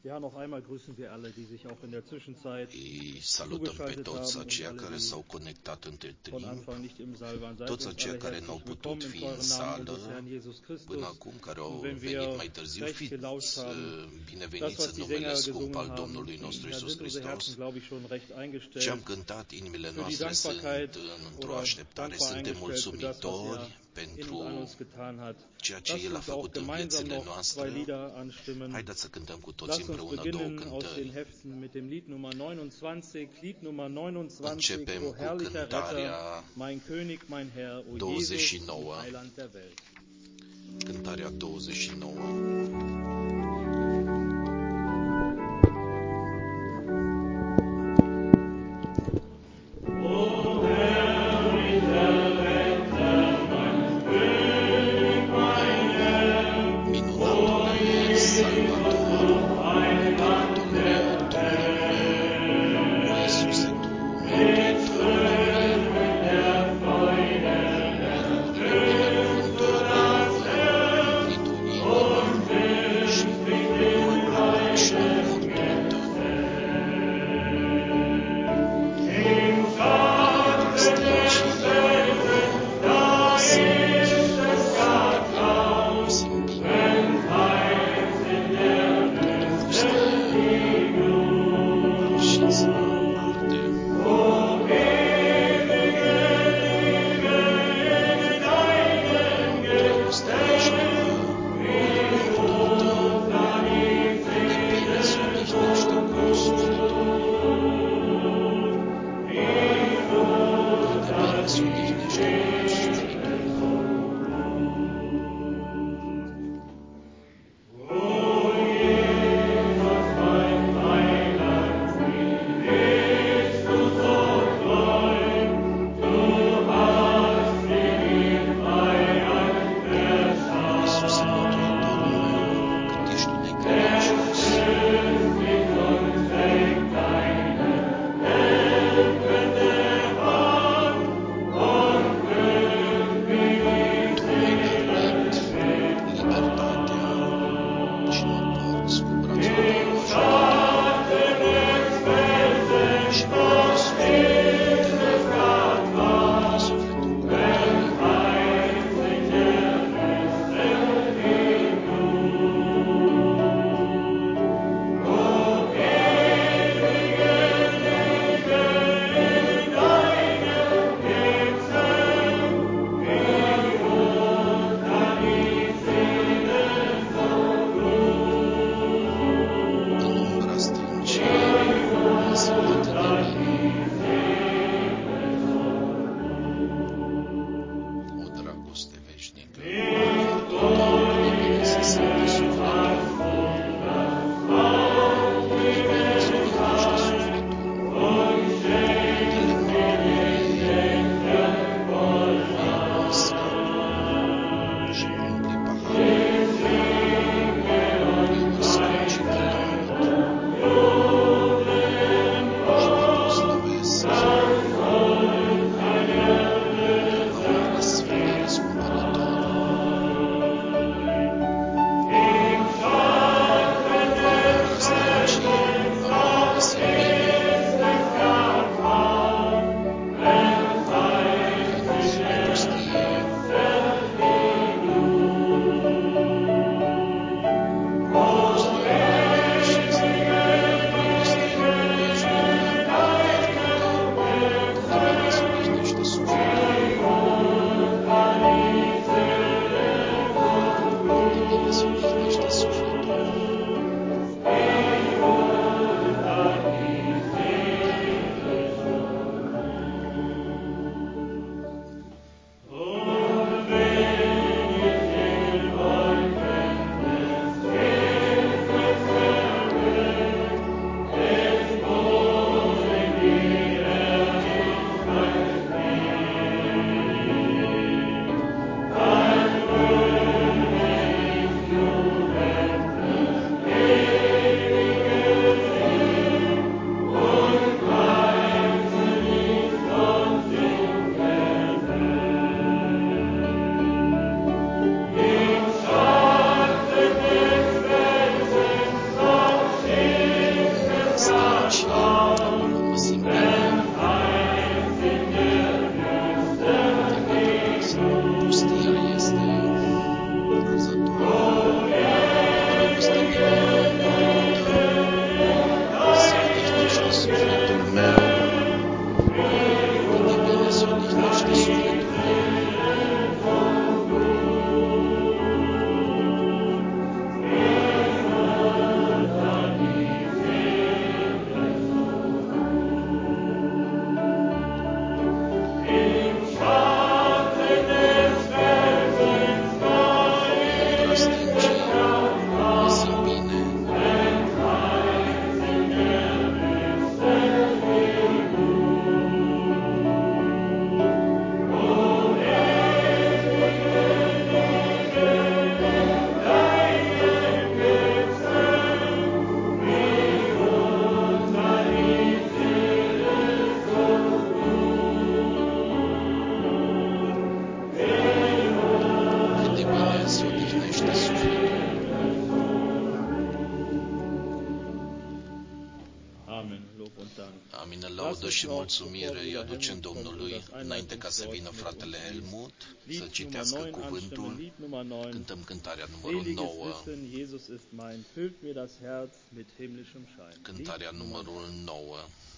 Ja, noch einmal grüßen wir alle, die sich auch in der Zwischenzeit Îi salutăm pe toți aceia care s-au conectat între timp, toți aceia care n-au putut fi în sală până acum, care au venit mai târziu, fiți bineveniți în numele scump al Domnului nostru Iisus Hristos. Ce am cântat, inimile noastre sunt într-o așteptare, suntem mulțumitori pentru ceea ce El a făcut în viețile noastre. Haideți să cântăm cu toți împreună două cântări. Începem cu cântarea 29. Cântarea 29. Și Amin, laudă și mulțumire îi aducem Domnului înainte ca să vină fratele Helmut să citească cuvântul. Cântăm cântarea numărul 9. Cântarea numărul 9.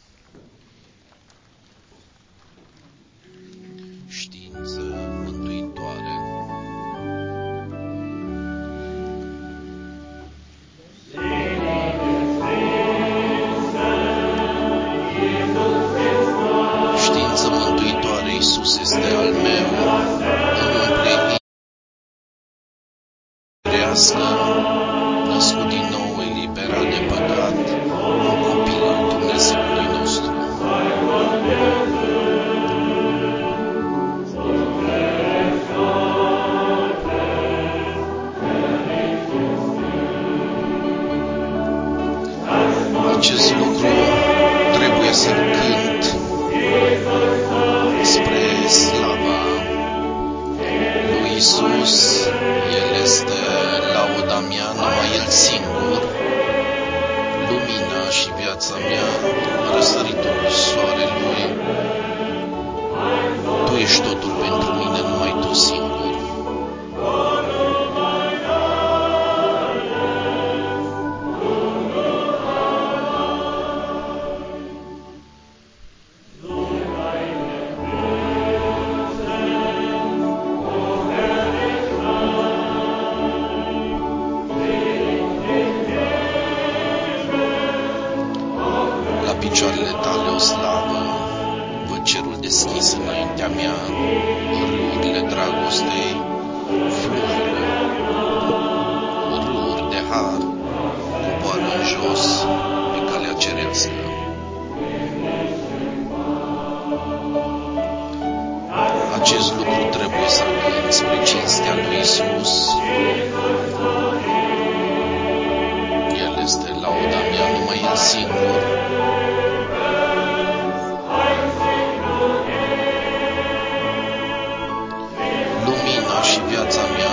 Știință mântuitoare. Știință mântuitoare, Iisus este al meu, îmi umple iurească, născut din nou, eliberat de păcat, un copil al Dumnezeului nostru. Acest lucru trebuie să-l cânt spre slava lui Iisus. El este lauda mea, numai El singur, lumina și viața mea, răsăritul soarelui. Tu ești totul pentru mine, numai Tu singur. Picioarele Tale o slavă, văd cerul deschis înaintea mea, râurile dragostei fluieră, râuri de har coboară în jos pe calea cerească. Acest lucru trebuie să-l cânt spre cinstea lui Iisus. El este lauda mea, numai El singur. Lumina și viața mea.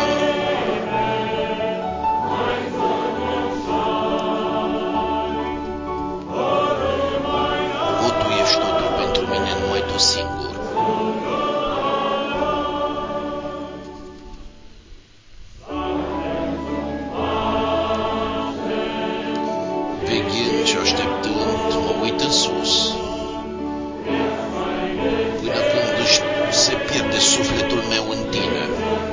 O, Tu ești totul pentru mine, numai Tu singur. Veghind și așteptând, mă uit în sus, până când se pierde sufletul meu în Tine.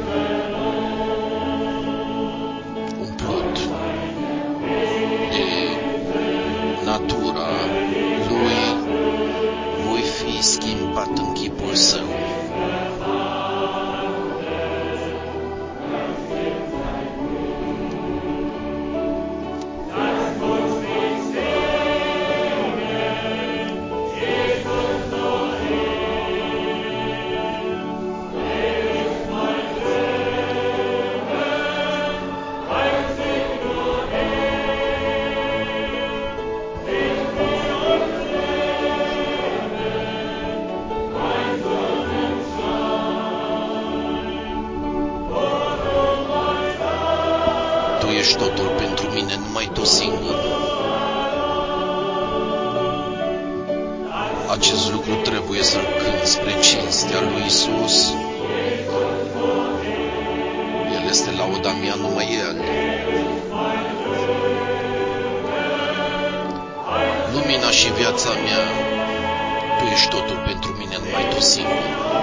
Umplut de natura Lui, voi fi schimbat în chipul Său. Tu ești totul pentru mine, numai Tu singur. Acest lucru trebuie să-l cânt spre cinstea lui Iisus. El este lauda mea, numai El. Lumina și viața mea. Tu ești totul pentru mine, numai Tu singur.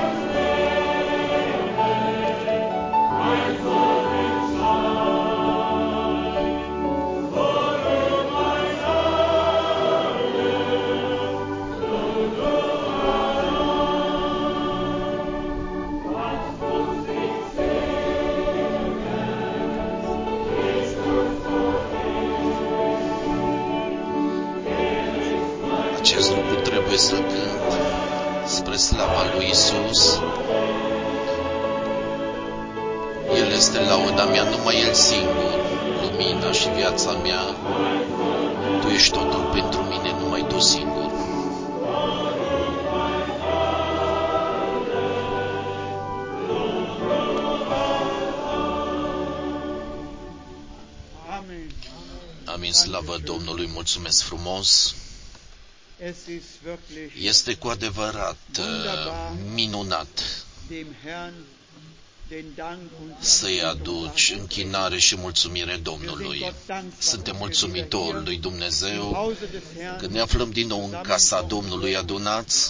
Acest lucru trebuie să cânt spre slava lui Iisus. El este lauda mea, numai El singur, lumina și viața mea. Tu ești totul pentru mine, numai Tu singur. Amin, slavă Domnului, mulțumesc frumos. Este cu adevărat minunat să-i aduci închinare și mulțumire Domnului. Suntem mulțumitori lui Dumnezeu că ne aflăm din nou în casa Domnului adunați,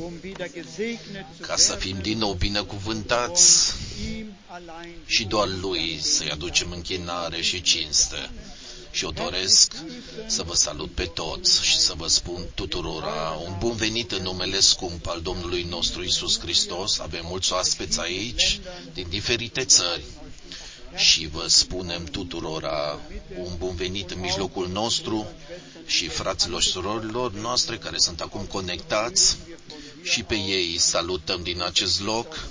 ca să fim din nou binecuvântați și doar Lui să-i aducem închinare și cinste. Și eu doresc să vă salut pe toți și să vă spun tuturora un bun venit în numele scump al Domnului nostru Iisus Hristos. Avem mulți oaspeți aici din diferite țări și vă spunem tuturora un bun venit în mijlocul nostru și fraților și surorilor noastre care sunt acum conectați și pe ei salutăm din acest loc.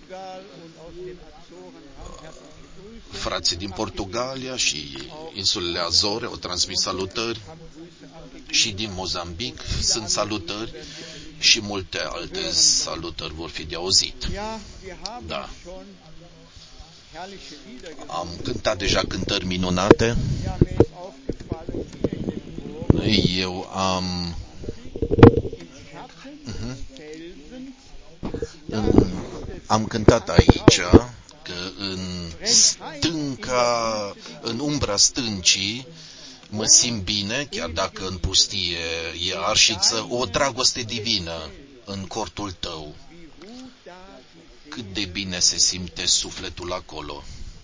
Frații din Portugalia și insulele Azore au transmis salutări și din Mozambic sunt salutări și multe alte salutări vor fi de auzit. Da. Am cântat deja cântări minunate. Eu am cântat aici că în umbra stâncii mă simt bine, chiar dacă în pustie e arșiță, o dragoste divină în cortul tău. Cât de bine se simte sufletul acolo.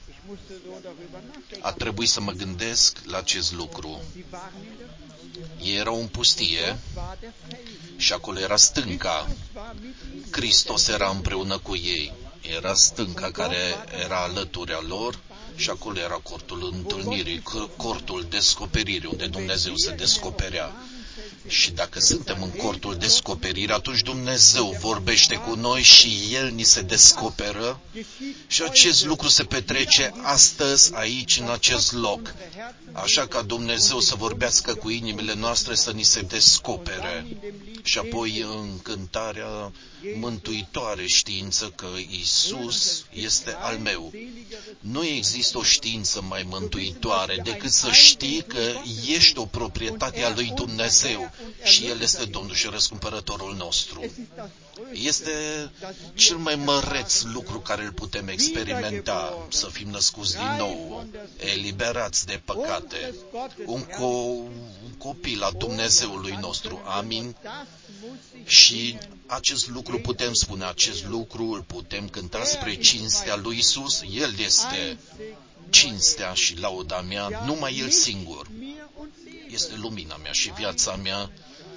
A trebuit să mă gândesc la acest lucru. Ei erau în pustie și acolo era stânca. Hristos era împreună cu ei. Era stânca care era alături a lor și acolo era cortul întâlnirii, cortul descoperirii, unde Dumnezeu se descoperea. Și dacă suntem în cortul descoperirii, atunci Dumnezeu vorbește cu noi și El ni se descoperă și acest lucru se petrece astăzi aici, în acest loc. Așa ca Dumnezeu să vorbească cu inimile noastre, să ni se descopere. Și apoi în cântarea mântuitoare știință că Iisus este al meu. Nu există o știință mai mântuitoare decât să știi că ești o proprietate a lui Dumnezeu și El este Domnul și răscumpărătorul nostru. Este cel mai măreț lucru care îl putem experimenta, să fim născuți din nou, eliberați de păcate, un copil al Dumnezeului nostru. Amin. Și acest lucru putem spune, acest lucru îl putem cânta spre cinstea lui Iisus. El este cinstea și lauda mea, numai El singur. Este lumina mea și viața mea.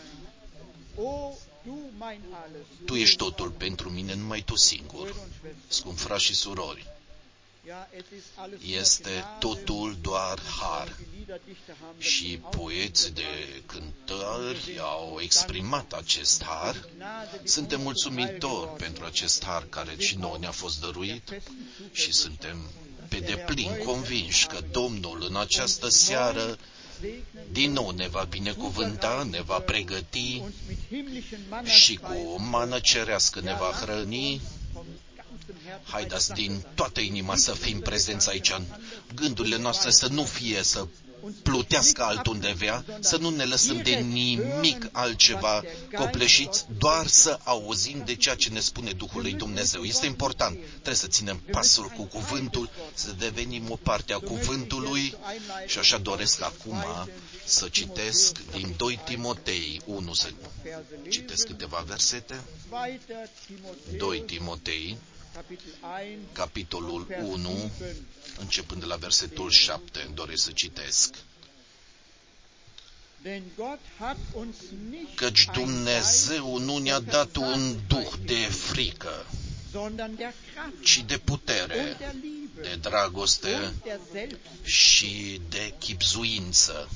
Tu ești totul pentru mine, numai Tu singur. Scump frați și surori, este totul doar har. Și poeți de cântări au exprimat acest har. Suntem mulțumitori pentru acest har care și nouă ne-a fost dăruit și suntem pe deplin convinși că Domnul în această seară din nou ne va binecuvânta, ne va pregăti și cu o mană cerească ne va hrăni. Haideți din toată inima să fim prezenți aici, gândurile noastre să nu fie să plutească altundeva, să nu ne lăsăm de nimic altceva copleșiți, doar să auzim de ceea ce ne spune Duhul lui Dumnezeu. Este important, trebuie să ținem pasul cu cuvântul, să devenim o parte a cuvântului și așa doresc acum să citesc din 2 Timotei 1, să citesc câteva versete. 2 Timotei, capitolul 1, începând de la versetul 7, doresc să citesc. Căci Dumnezeu nu ne-a dat un duh de frică, ci de putere, de dragoste și de chibzuință,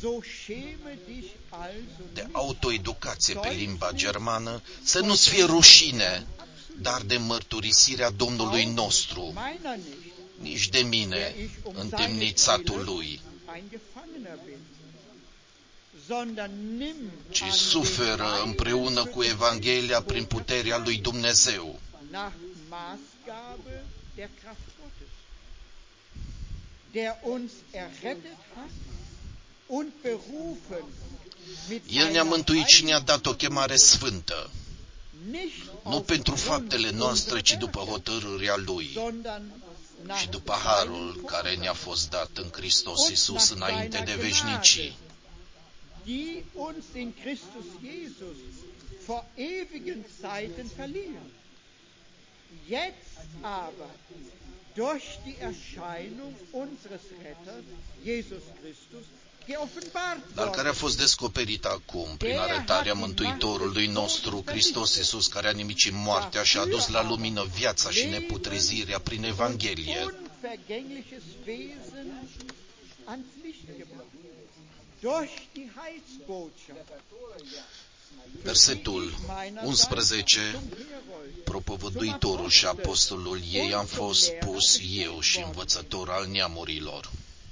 de autoeducație pe limba germană, să nu-ți fie rușine, dar de mărturisirea Domnului nostru, nici de mine, întemnițatul lui, ci suferă împreună cu Evanghelia prin puterea lui Dumnezeu. El ne-a mântuit și ne-a dat o chemare sfântă, nu pentru faptele noastre, ci după hotărârea Lui și după harul care ne-a fost dat în Hristos Iisus înainte de veșnicii. Die uns in Christus Jesus vor ewigen Zeiten verliehen. Jetzt aber durch die Erscheinung unseres Retters, Jesus Christus, geoffenbart dar care a fost descoperit acum prin arătarea Mântuitorului nostru, Hristos Iisus, care a nimicit moartea și a dus la lumină viața și neputrezirea prin Evanghelie. Versetul 11, propovăduitorul și apostolul ei am fost pus eu și învățător al neamurilor.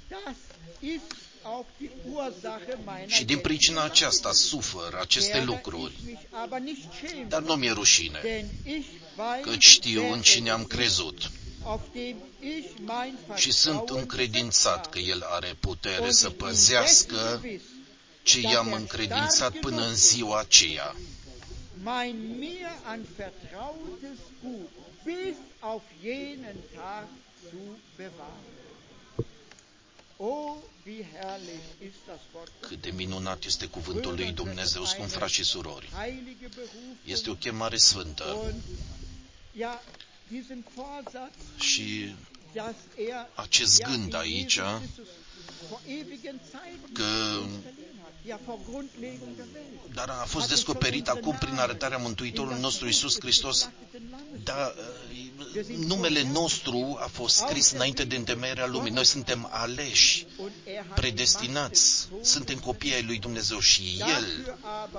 Și din pricina aceasta sufer aceste lucruri, dar nu mi-e rușine, căci știu în cine am crezut și sunt încredințat că El are putere să păzească ce i-am încredințat până în ziua aceea. Mein mir anvertrautes Gut bis auf jenen Tag zu bewahren. Oh, wie herrlich ist das Wort. Cât de minunat este cuvântul lui Dumnezeu, scumpi frați și surori. Este o chemare sfântă. Și acest gând aici, că dar a fost descoperit acum prin arătarea Mântuitorului nostru Iisus Hristos, dar numele nostru a fost scris înainte de întemeierea lumii. Noi suntem aleși, predestinați, suntem copii ai lui Dumnezeu și El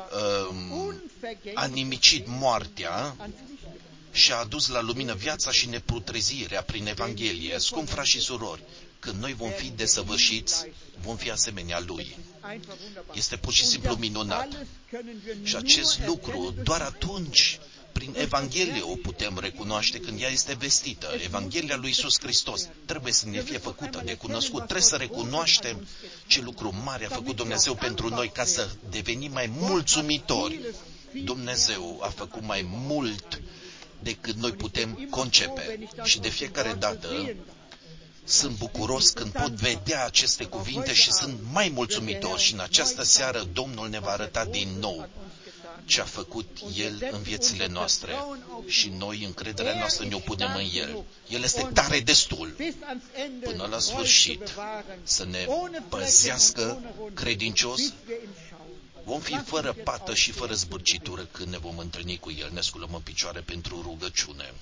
a nimicit moartea și a adus la lumină viața și neputrezirea prin Evanghelie. Scumpi frați și surori, când noi vom fi desăvârșiți, vom fi asemenea Lui. Este pur și simplu minunat. Și acest lucru doar atunci, prin Evanghelie, o putem recunoaște când ea este vestită. Evanghelia lui Iisus Hristos trebuie să ne fie făcută de cunoscut. Trebuie să recunoaștem ce lucru mare a făcut Dumnezeu pentru noi ca să devenim mai mulțumitori. Dumnezeu a făcut mai mult decât noi putem concepe. Și de fiecare dată sunt bucuros când pot vedea aceste cuvinte și sunt mai mulțumitor. Și în această seară Domnul ne va arăta din nou ce a făcut El în viețile noastre. Și noi încrederea noastră ne-o punem în El. El este tare destul până la sfârșit să ne păzească credincios. Vom fi fără pată și fără zbârcitură când ne vom întâlni cu El. Ne sculăm în picioare pentru rugăciune.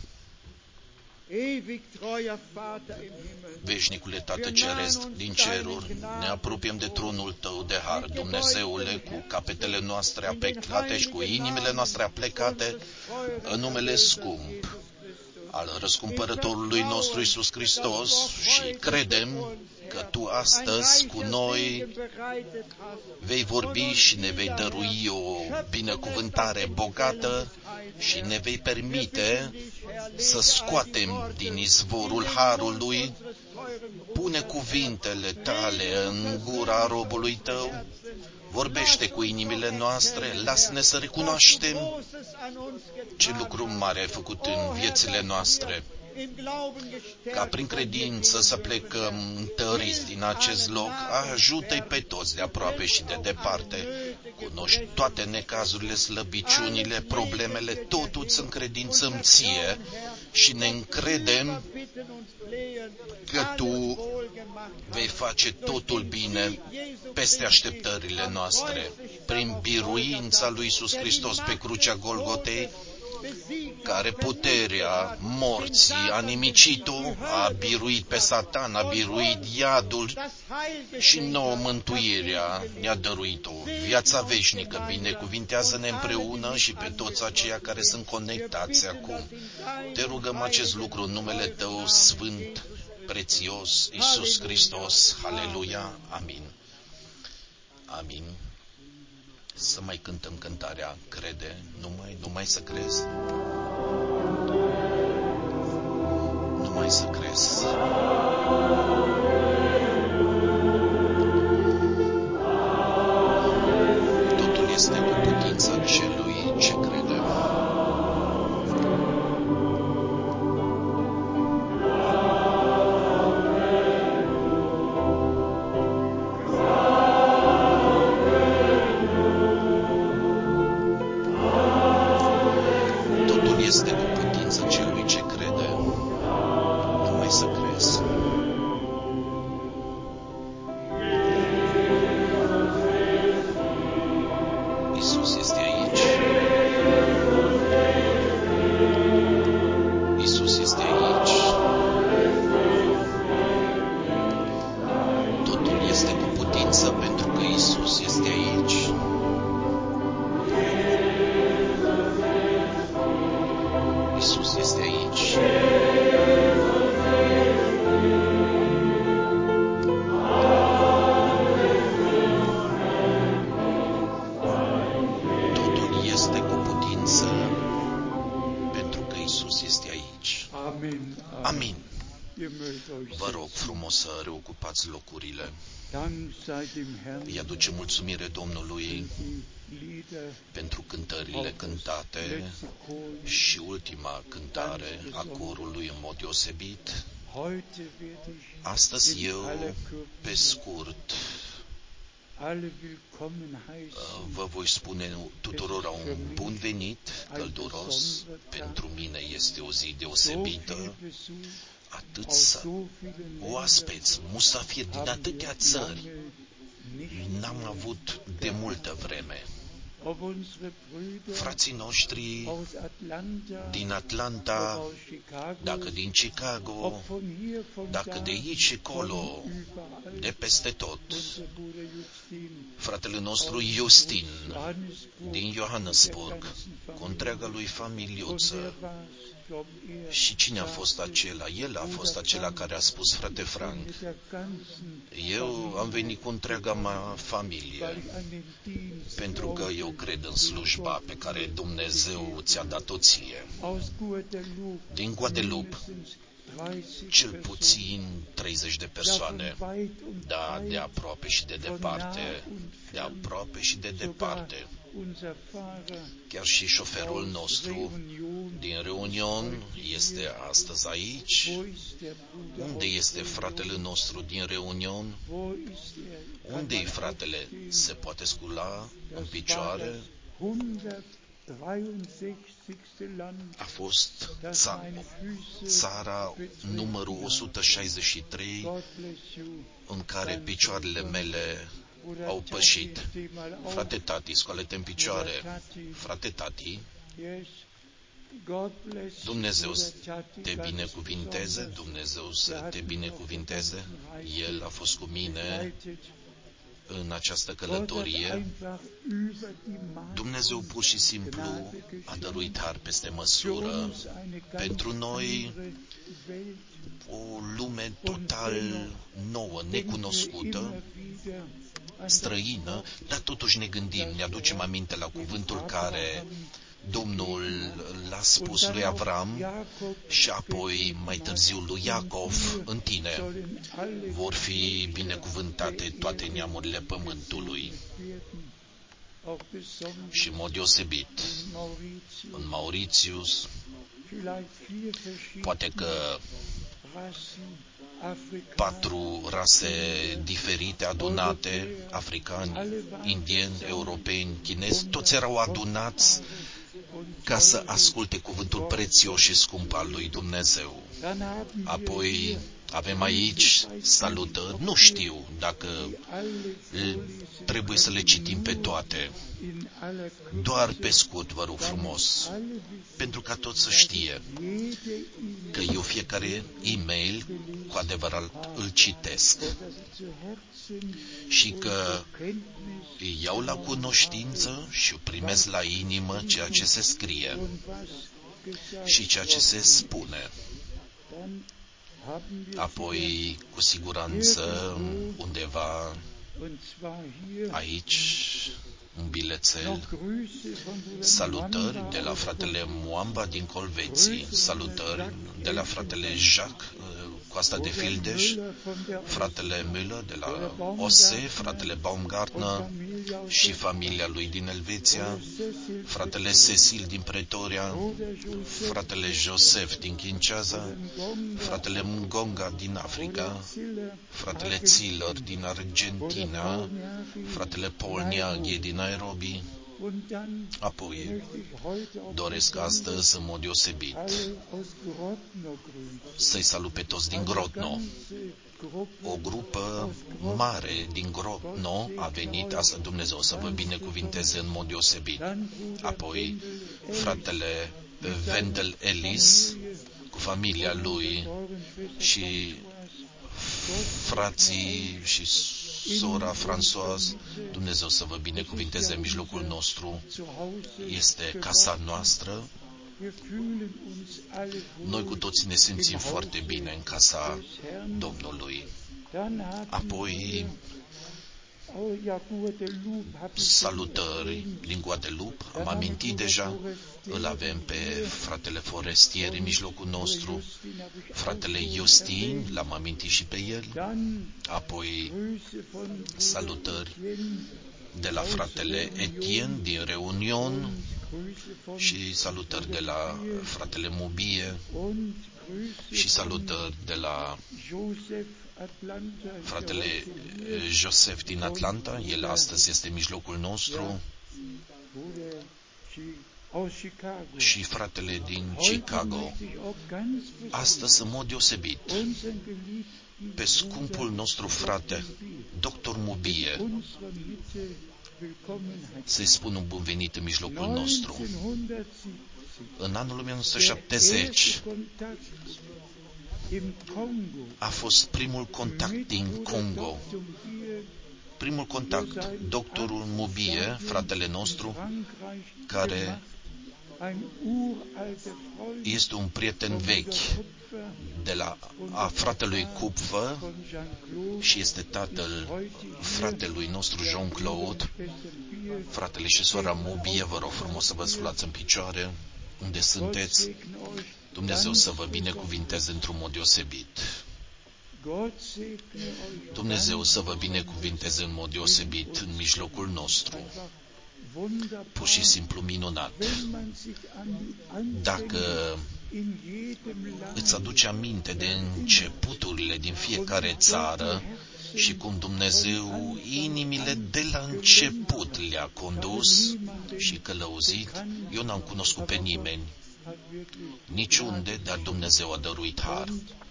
Veșnicule Tată Ceresc din ceruri, ne apropiem de tronul Tău de har, Dumnezeule, cu capetele noastre aplecate și cu inimile noastre aplecate în numele scump al răscumpărătorului nostru Iisus Hristos și credem că Tu astăzi cu noi vei vorbi și ne vei dărui o binecuvântare bogată și ne vei permite să scoatem din izvorul harului. Pune cuvintele Tale în gura robului Tău, vorbește cu inimile noastre, lasă-ne să recunoaștem ce lucru mare ai făcut în viețile noastre, ca prin credință să plecăm întăriți din acest loc. Ajută-i pe toți de aproape și de departe. Cunoști toate necazurile, slăbiciunile, problemele, totul îți încredințăm Ție și ne încredem că Tu vei face totul bine peste așteptările noastre. Prin biruința lui Iisus Hristos pe crucea Golgotei, care puterea morții a nimicit-o, a biruit pe Satan, a biruit iadul și nouă mântuirea ne-a dăruit-o. Viața veșnică, binecuvintează-ne împreună și pe toți aceia care sunt conectați acum. Te rugăm acest lucru în numele Tău sfânt, prețios, Iisus Hristos. Aleluia. Amin. Amin. Să mai cântăm cântarea Crede, numai să crezi. Numai să crezi. Amin. Vă rog frumos să reocupați locurile. Îi aduce mulțumire Domnului pentru cântările cântate și ultima cântare a corului în mod deosebit. Astăzi eu, pe scurt, vă voi spune tuturor un bun venit călduros. Pentru mine este o zi deosebită. Atâți oaspeți, musafiri din atâtea țări n-am avut de multă vreme. Frații noștri din Atlanta, dacă din Chicago, dacă de aici și colo, de peste tot, fratele nostru Justin din Johannesburg, cu întreaga lui familiuță. Și cine a fost acela? El a fost acela care a spus: frate Frank, eu am venit cu întreaga mea familie, pentru că eu cred în slujba pe care Dumnezeu ți-a dat-o ție. Din Guadeloupe, cel puțin 30 de persoane, da, de aproape și de departe, de aproape și de departe. Chiar și șoferul nostru din Reunion este astăzi aici. Unde este fratele nostru din Reunion? Unde-i fratele? Se poate scula în picioare? A fost țara numărul 163 în care picioarele mele au pășit. Frate Tati, scoală-te în picioare. Frate Tati, Dumnezeu să te binecuvinteze, Dumnezeu să te binecuvinteze. El a fost cu mine în această călătorie. Dumnezeu pur și simplu a dăruit har peste măsură. Pentru noi o lume total nouă, necunoscută, străină, dar totuși ne gândim, ne aducem aminte la cuvântul care Domnul l-a spus lui Avram și apoi mai târziu lui Iacov: în tine vor fi binecuvântate toate neamurile pământului. Și în mod deosebit în Mauritius, poate că 4 rase diferite adunate, africani, indieni, europeni, chinezi, toți erau adunați ca să asculte cuvântul prețios și scump al lui Dumnezeu. Apoi avem aici salutări, nu știu dacă trebuie să le citim pe toate, doar pe scurt, vă rog frumos, pentru ca toți să știe că eu fiecare e-mail cu adevărat îl citesc și că îi iau la cunoștință și primesc la inimă ceea ce se scrie și ceea ce se spune. Apoi, cu siguranță, undeva aici, un bilețel, salutări de la fratele Muamba din Colveții, salutări de la fratele Jacques, Coasta de Fildeș, fratele Müller de la Ose, fratele Baumgartner și familia lui din Elveția, fratele Cecil din Pretoria, fratele Joseph din Kinshasa, fratele Mungonga din Africa, fratele Ziller din Argentina, fratele Paul Niaghi din Nairobi. Apoi doresc astăzi în mod deosebit să-i salut pe toți din Grodno. O grupă mare din Grodno a venit, asta Dumnezeu să vă binecuvinteze în mod deosebit. Apoi fratele Wendell Ellis cu familia lui și frații și sora Françoise, Dumnezeu să vă binecuvinteze în mijlocul nostru. Este casa noastră. Noi cu toții ne simțim foarte bine în casa Domnului. Apoi Salutări din Guadeloupe, am amintit deja, îl avem pe fratele Forestier în mijlocul nostru, fratele Justin, l-am amintit și pe el, apoi salutări de la fratele Etienne din Reunion și salutări de la fratele Mubie și salutări de la fratele Joseph din Atlanta, el astăzi este în mijlocul nostru, și fratele din Chicago. Astăzi, în mod deosebit, pe scumpul nostru frate, Dr. Mubie, să-i spun un bun venit în mijlocul nostru. În anul 1970 a fost primul contact din Congo. Primul contact, doctorul Mubie, fratele nostru, care este un prieten vechi a fratelui Kupfer și este tatăl fratelui nostru Jean-Claude. Fratele și sora Mubie, vă rog frumos să vă sculați în picioare unde sunteți. Dumnezeu să vă binecuvinteze într-un mod deosebit. Dumnezeu să vă binecuvinteze în mod deosebit în mijlocul nostru. Pur și simplu minunat. Dacă îți aduce aminte de începuturile din fiecare țară și cum Dumnezeu inimile de la început le-a condus și călăuzit, eu n-am cunoscut pe nimeni, niciunde, dar Dumnezeu a dăruit har.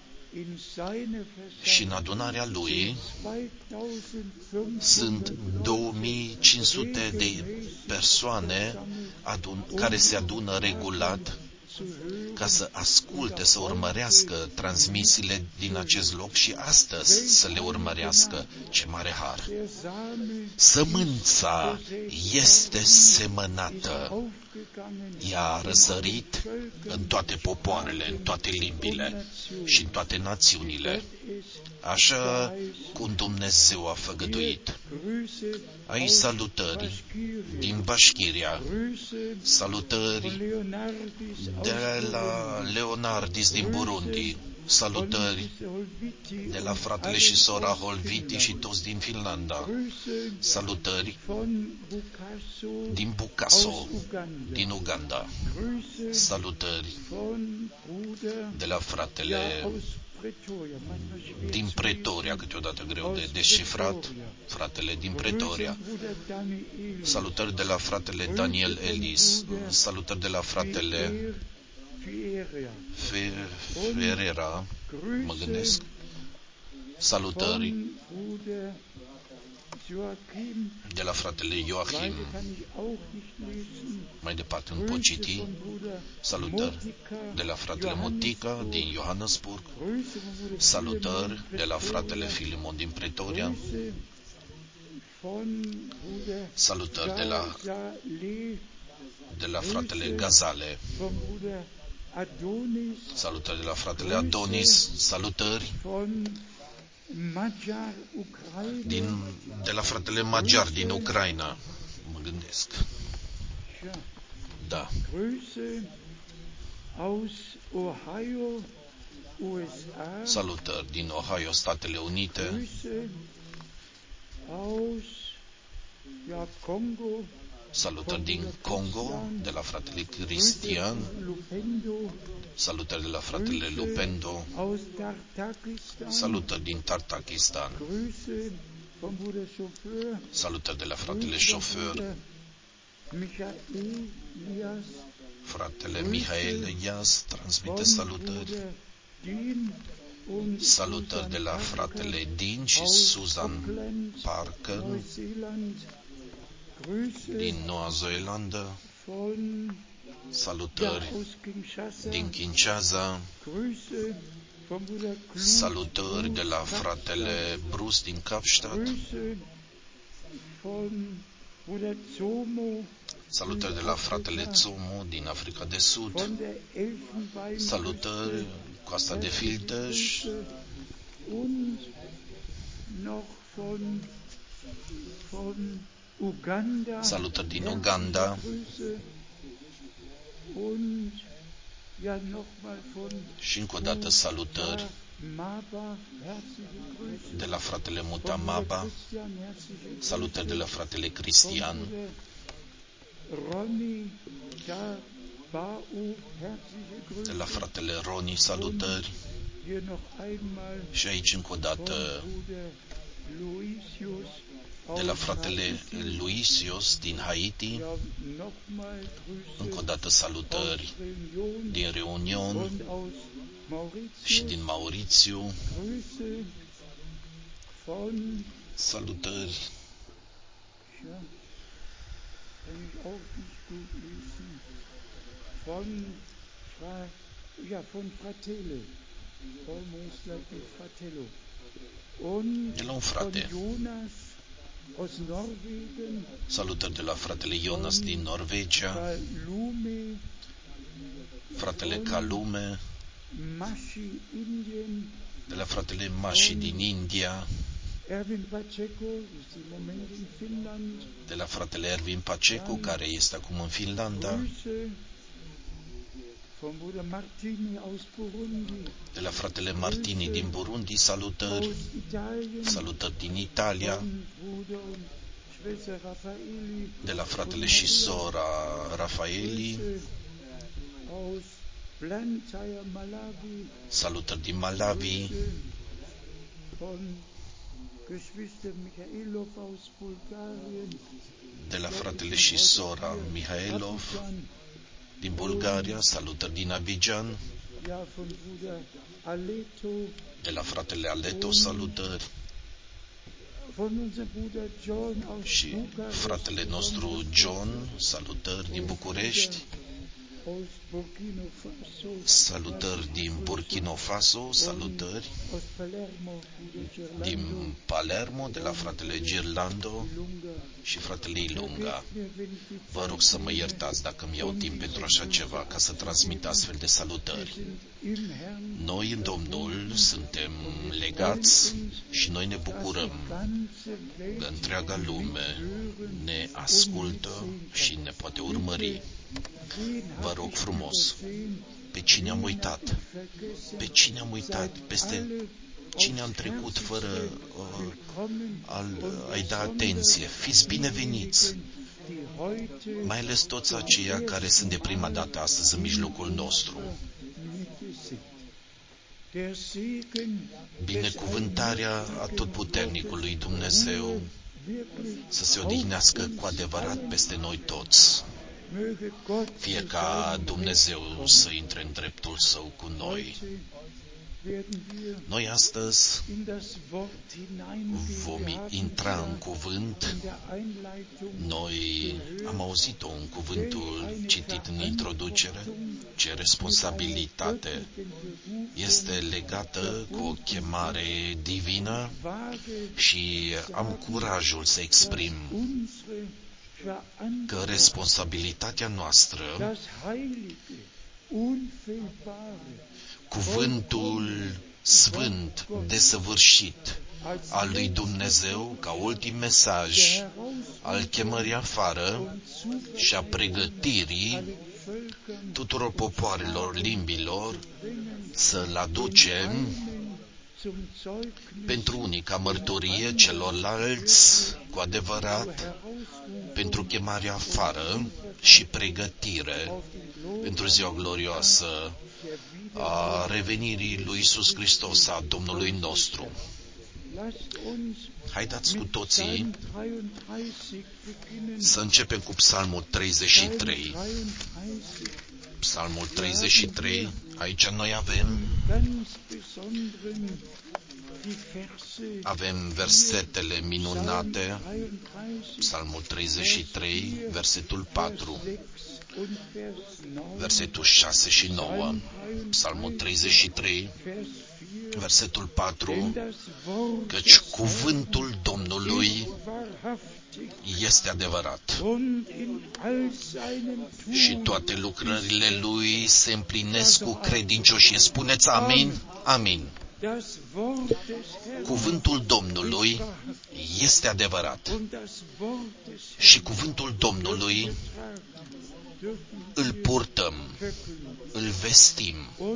Și în adunarea lui sunt 2500 de persoane care se adună regulat ca să asculte, să urmărească transmisiile din acest loc și astăzi să le urmărească. Ce mare har! Sămânța este semănată. Ea a răsărit în toate popoarele, în toate limbile și în toate națiunile, așa cum Dumnezeu a făgăduit. Aici salutări din Bașchiria, salutări de la Leonardis din Burundi, salutări de la fratele și sora Holviti și toți din Finlanda, salutări din Bukaso, din Uganda, salutări de la fratele din Pretoria, câteodată greu de descifrat, fratele din Pretoria, salutări de la fratele Daniel Ellis, salutări de la fratele Ferreira, mă gândesc, salutări de la fratele Joachim, mai departe în Pociti, salutări de la fratele Motica din Johannesburg, salutări de la fratele Filimon din Pretoria, salutări de la fratele Gazale, salutări de la fratele Adonis, salutări de la fratele Magyar din Ucraina, mă gândesc. Da. Salutări din Ohio, Statele Unite. Salutări din Congo, de la fratele Cristian. Salutări de la fratele Lupendo. Salutări din Tartakistan. Salutări de la fratele Șofer. Fratele Mihail Elias transmite salutări. Salutări de la fratele Dean și Susan Parker din Noua Zeelandă. Salutări din Kinshasa. Salutări de la fratele Bruce din Kapstadt. Salutări de la fratele Tsomo din Africa de Sud. Salutări Coasta de Fildeș. salutări din Uganda și încă o dată salutări de la fratele Mutamaba, salutări de la fratele Cristian, de la fratele Roni, salutări, și aici încă o dată de la fratele Luisios din Haiti, încă o dată salutări din Reunion și din Maurițiu, salutări de la un frate, salutări de la fratele Jonas din Norvegia, fratele Kalume, de la fratele Mashi din India, de la fratele Erwin Paceco, care este acum în Finlanda, de la fratele Martini din Burundi, salutări, salutări din Italia, de la fratele și sora Rafaeli, salutări din Malawi, de la fratele și sora Mihailov din Bulgaria, salutări din Abidjan, de la fratele Aleto, salutări, și fratele nostru John, salutări din București, salutări din Burkina Faso, salutări din Palermo, de la fratele Girlando și fratele Ilunga. Vă rog să mă iertați dacă îmi iau timp pentru așa ceva, ca să transmit astfel de salutări. Noi în Domnul suntem legați și noi ne bucurăm că întreaga lume ne ascultă și ne poate urmări. Vă rog frumos, pe cine am uitat? Pe cine am uitat? Peste cine am trecut fără a-i da atenție? Fiți bineveniți, mai ales toți aceia care sunt de prima dată astăzi în mijlocul nostru. Binecuvântarea atotputernicului Dumnezeu să se odihnească cu adevărat peste noi toți. Fie ca Dumnezeu să intre în dreptul Său cu noi. Noi astăzi vom intra în cuvânt. Noi am auzit-o în cuvântul citit în introducere, ce responsabilitate este legată cu o chemare divină și am curajul să exprim că responsabilitatea noastră, cuvântul sfânt, desăvârșit al lui Dumnezeu, ca ultim mesaj al chemării afară și a pregătirii tuturor popoarelor, limbilor, să-l aducem pentru unii ca mărturie, celorlalți cu adevărat pentru chemarea afară și pregătire pentru ziua glorioasă a revenirii lui Iisus Hristos, a Domnului nostru. Haideți cu toții să începem cu Psalmul 33. Psalmul 33, aici noi avem versetele minunate. Psalmul 33, versetul 4, versetul 6 și 9. Psalmul 33, versetul 4, căci cuvântul Domnului este adevărat și toate lucrările Lui se împlinesc cu credincioșie. Spuneți amin? Amin. Cuvântul Domnului este adevărat și cuvântul Domnului îl purtăm, îl vestim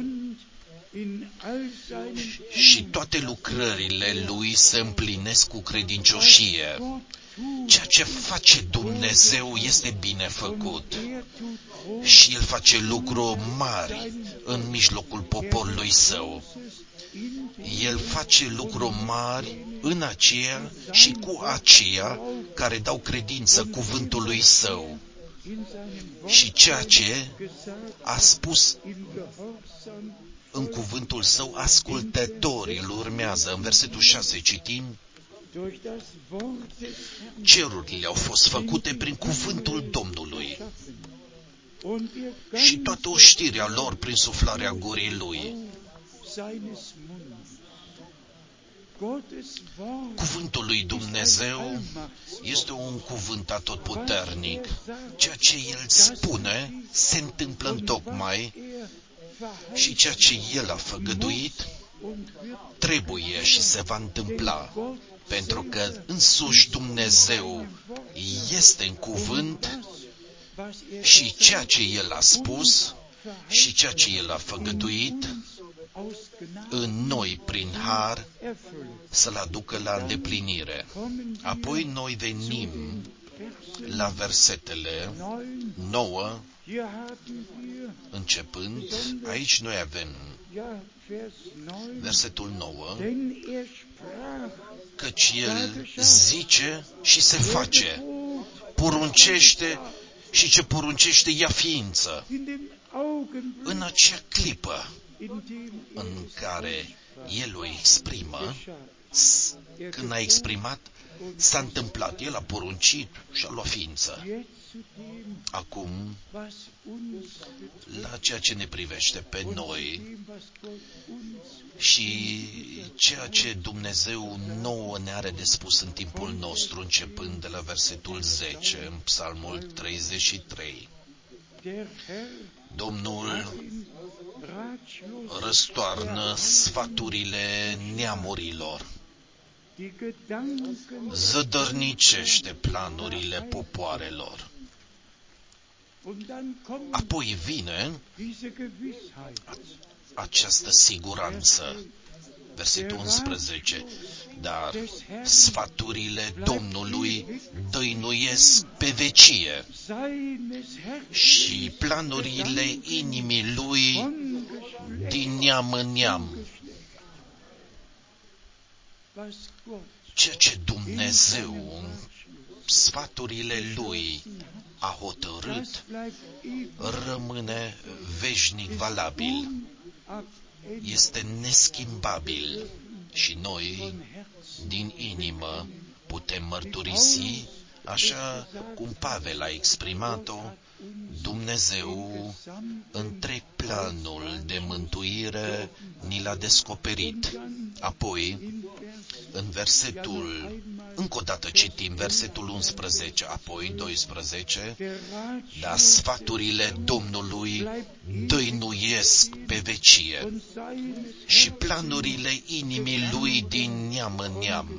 și toate lucrările Lui se împlinesc cu credincioșie. Ceea ce face Dumnezeu este bine făcut și El face lucruri mari în mijlocul poporului Său. El face lucruri mari în aceea și cu aceia care dau credință cuvântului Său. Și ceea ce a spus în cuvântul Său, ascultătorii îl urmează. În versetul 6 citim: cerurile au fost făcute prin cuvântul Domnului și toată oștirea lor prin suflarea gurii Lui. Cuvântul lui Dumnezeu este un cuvânt atotputernic. Ceea ce El spune se întâmplă întocmai și ceea ce El a făgăduit trebuie și se va întâmpla, pentru că însuși Dumnezeu este în cuvânt și ceea ce El a spus și ceea ce El a făgăduit în noi prin har să-l aducă la îndeplinire. Apoi noi venim la versetele 9, începând. Aici noi avem versetul 9, căci El zice și se face, poruncește și ce poruncește ia ființă. În acea clipă în care El o exprimă, când a exprimat, s-a întâmplat. El a poruncit și a luat ființă. Acum, la ceea ce ne privește pe noi și ceea ce Dumnezeu nouă ne are de spus în timpul nostru, începând de la versetul 10, în Psalmul 33. Domnul răstoarnă sfaturile neamurilor, zădărnicește planurile popoarelor. Apoi vine această siguranță, versetul 11, dar sfaturile Domnului dăinuiesc pe vecie și planurile inimii Lui din neam în neam. Ceea ce Dumnezeu, sfaturile Lui a hotărât, rămâne veșnic valabil, este neschimbabil și noi, din inimă, putem mărturisi, așa cum Pavel a exprimat-o, Dumnezeu, întreg planul de mântuire, ni l-a descoperit. Apoi, în versetul, încă o dată citim versetul 11, apoi 12, dar sfaturile Domnului dăinuiesc pe vecie și planurile inimii Lui din neam în neam.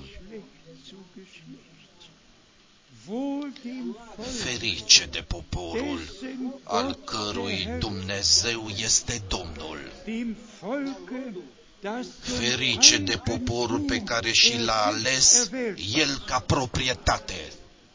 Ferice de poporul al cărui Dumnezeu este Domnul. Ferice de poporul pe care și l-a ales El ca proprietate.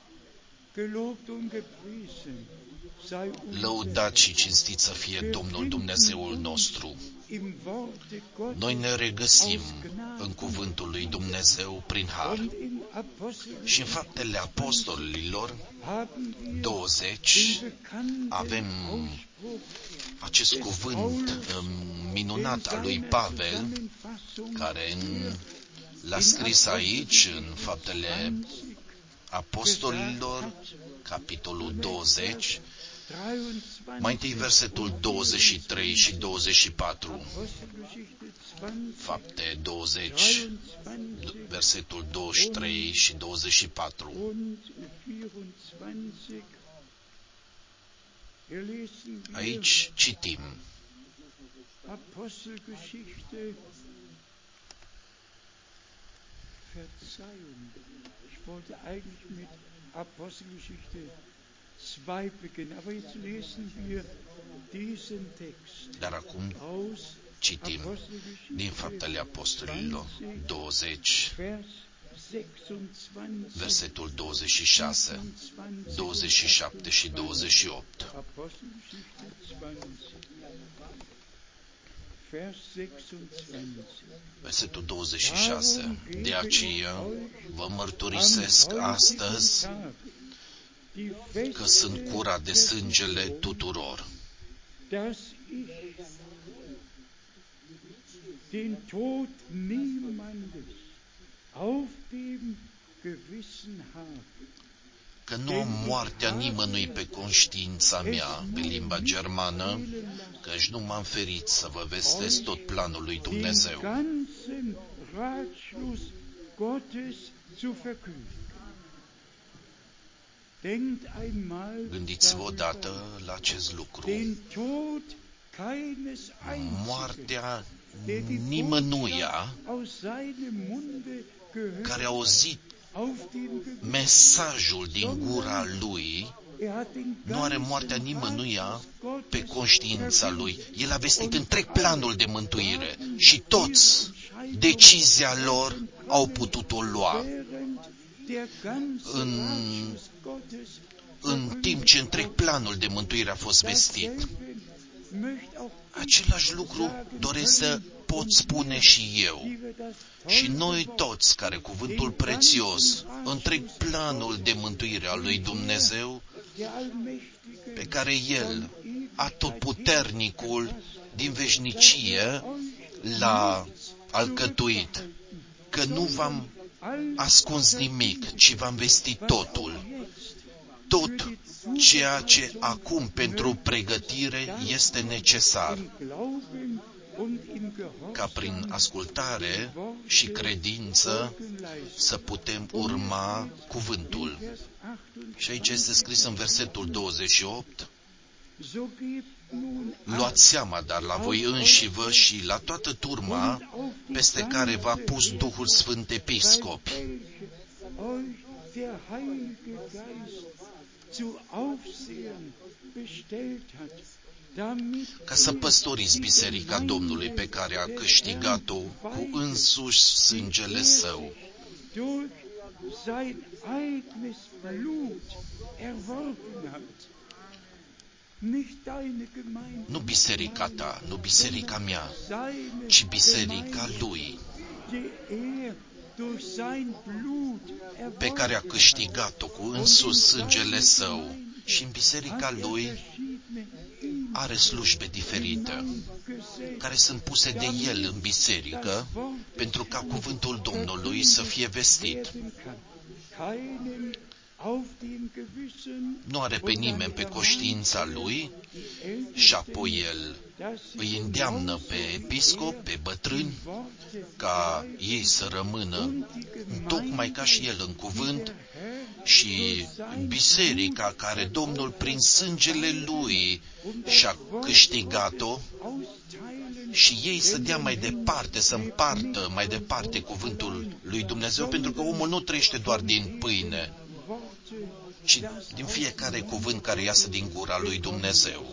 Lăudat și cinstit să fie Domnul Dumnezeul nostru. Noi ne regăsim în cuvântul lui Dumnezeu prin har. Și în Faptele Apostolilor 20 avem acest cuvânt minunat al lui Pavel, care l-a scris aici în Faptele Apostolilor, capitolul 20, mai întâi versetul 23 și 24. Fapte 20, versetul 23 și 24. Aici citim: Dar acum citim din Faptele Apostolilor 20, versetul 26, 27 și 28. Versetul 26. De aceea vă mărturisesc astăzi că sunt curat de sângele tuturor. Den Tod niemandes auf dem Gewissen habe. Că nu am moartea nimănui pe conștiința mea, pe limba germană, căci nu m-am ferit să vă vestesc tot planul lui Dumnezeu. Gândiți-vă odată la acest lucru. Moartea nimănuia care a auzit mesajul din gura lui, nu are moartea nimănuia pe conștiința lui. El a vestit întreg planul de mântuire și toți decizia lor au putut-o lua. În timp ce întreg planul de mântuire a fost vestit. Același lucru doresc să pot spune și eu. Și noi toți care cuvântul prețios, întreg planul de mântуire al lui Dumnezeu, pe care El, atotputernicul din veșnicie, l-a alcătuit, că nu v-am ascuns nimic, ci v-am vestit totul. Tot ceea ce acum pentru pregătire este necesar, ca prin ascultare și credință să putem urma cuvântul. Și aici este scris în versetul 28, luați seama, dar la voi înșivă și la toată turma peste care v-a pus Duhul Sfânt Episcop, ca să păstoriți biserica Domnului pe care a câștigat-o cu însuși sângele Său. Nu biserica ta, nu biserica mea, ci biserica Lui, pe care a câștigat-o cu însuși sângele Său. Și în biserica Lui are slujbe diferite, care sunt puse de El în biserică, pentru ca cuvântul Domnului să fie vestit. Nu are pe nimeni pe conștiința Lui și apoi El îi îndeamnă pe episcop, pe bătrâni, ca ei să rămână tocmai ca și El în cuvânt, și biserica care Domnul prin sângele Lui și-a câștigat-o, și ei să dea mai departe, să împartă mai departe cuvântul lui Dumnezeu, pentru că omul nu trăiește doar din pâine, ci din fiecare cuvânt care iasă din gura lui Dumnezeu.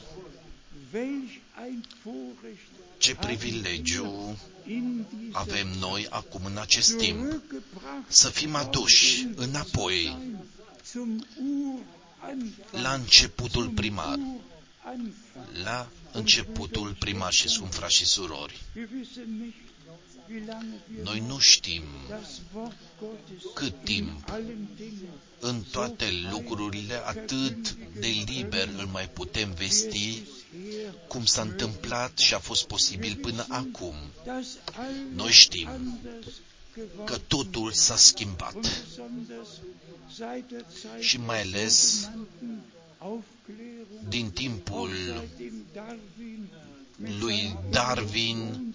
Ce privilegiu avem noi acum în acest timp să fim aduși înapoi la începutul primar, la începutul primar și scumpi frați și surori. Noi nu știm cât timp în toate lucrurile atât de liber îl mai putem vesti, cum s-a întâmplat și a fost posibil până acum. Noi știm că totul s-a schimbat și mai ales din timpul lui Darwin,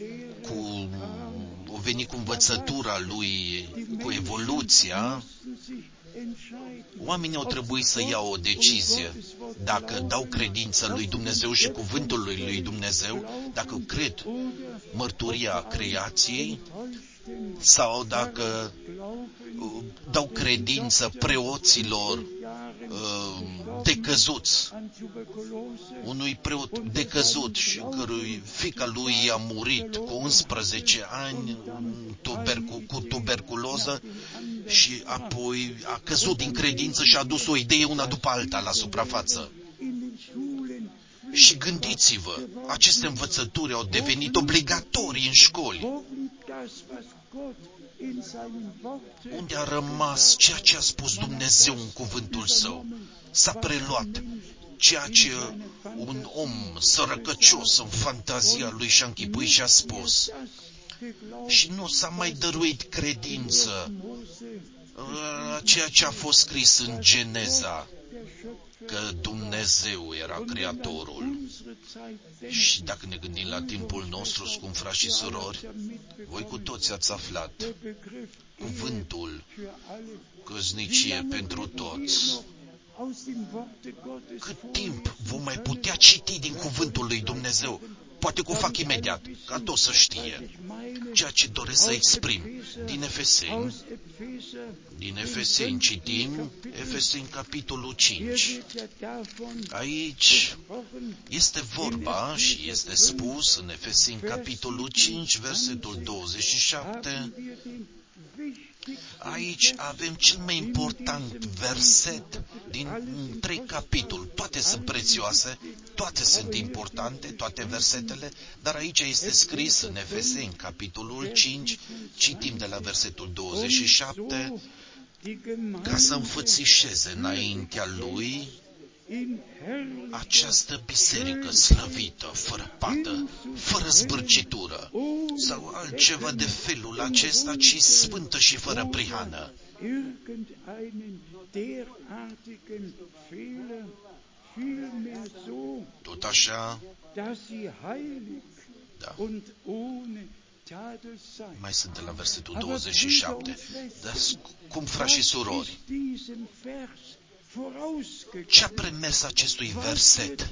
a venit cu învățătura lui, cu evoluția, Oamenii au trebuit să ia o decizie. Dacă dau credință lui Dumnezeu și cuvântul lui Dumnezeu, dacă cred mărturia creației, sau dacă dau credință preoților decăzuți, unui preot decăzut și cărui fiica lui a murit cu 11 ani cu tuberculoză și apoi a căzut din credință și a adus o idee una după alta la suprafață. Și gândiți-vă, aceste învățături au devenit obligatorii în școli. Unde a rămas ceea ce a spus Dumnezeu în cuvântul Său? S-a preluat ceea ce un om sărăcăcios în fantazia lui și-a închipuit și a spus. Și nu s-a mai dăruit credință ceea ce a fost scris în Geneza, că Dumnezeu era Creatorul. Și dacă ne gândim la timpul nostru, scumpi frați și surori, voi cu toți ați aflat cuvântul căsnicie pentru toți. Cât timp vom mai putea citi din cuvântul lui Dumnezeu? Poate că o fac imediat, ca tot să știe ceea ce doresc să exprim. Din Efeseni citim, Efeseni capitolul 5. Aici este vorba și este spus în Efeseni capitolul 5, versetul 27. Aici avem cel mai important verset din 3 capitol. Toate sunt prețioase, toate sunt importante, toate versetele, dar aici este scris în Efeseni, capitolul 5, citim de la versetul 27, ca să înfățișeze înaintea lui această biserică slăvită, fără pată, fără zbârcitură sau altceva de felul acesta, ci sfântă și fără prihană. Tot așa, da. Mai sunt de la versetul 27. Dar cum, frați și surori, ce-a premers acestui verset?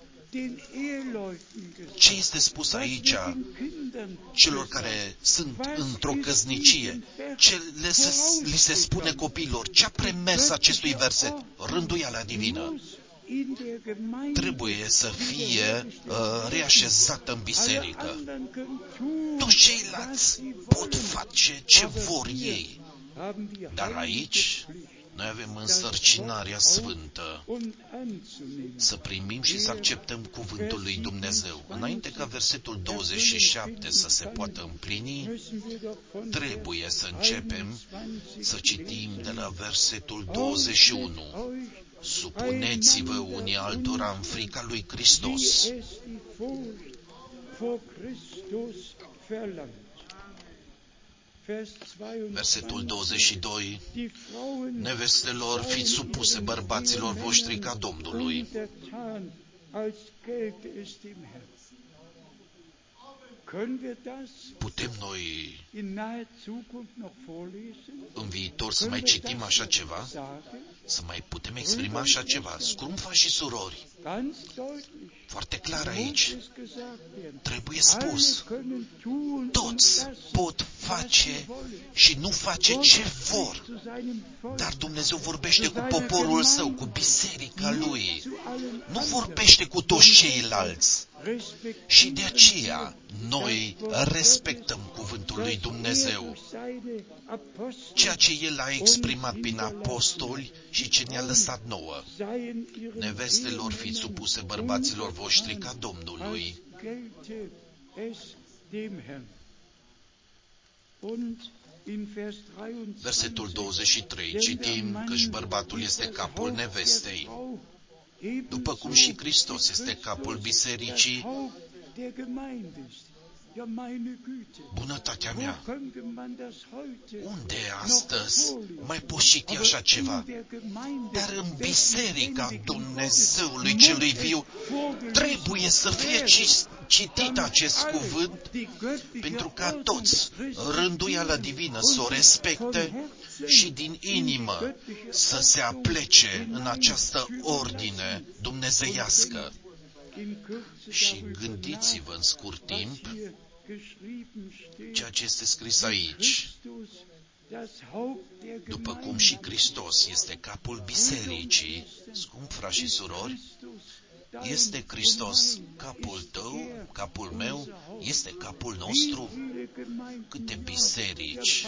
Ce este spus aici celor care sunt într-o căsnicie? Ce li se spune copiilor? Ce-a premers acestui verset? Rânduiala divină trebuie să fie reașezată în biserică. Toți ceilalți pot face ce vor ei, dar aici noi avem însărcinarea sfântă să primim și să acceptăm cuvântul lui Dumnezeu. Înainte ca versetul 27 să se poată împlini, trebuie să începem să citim de la versetul 21. Supuneți-vă unii altora în frica lui Hristos. Versetul 22. Nevestelor, fiți supuse bărbaților voștri ca Domnului. Putem noi în viitor să mai citim așa ceva? Să mai putem exprima așa ceva? Scumpi frați și surori, foarte clar aici trebuie spus, toți pot face și nu face ce vor, dar Dumnezeu vorbește cu poporul Său, cu biserica Lui, nu vorbește cu toți ceilalți. Și de aceea noi respectăm cuvântul lui Dumnezeu, ceea ce El a exprimat prin apostoli și ce ne-a lăsat nouă. Nevestelor, fiți supuse bărbaților voștri ca Domnului. Versetul 23, citim căci bărbatul este capul nevestei, după cum și Hristos este capul bisericii. Bunătatea mea, unde astăzi mai poți citi așa ceva? Dar în biserica Dumnezeului celui viu trebuie să fie citit acest cuvânt, pentru ca toți rânduiala divină să o respecte și din inimă să se aplece în această ordine dumnezeiască. Și gândiți-vă în scurt timp ceea ce este scris aici. După cum și Hristos este capul bisericii, scump frați și surori, este Hristos capul tău, capul meu, este capul nostru? Câte biserici?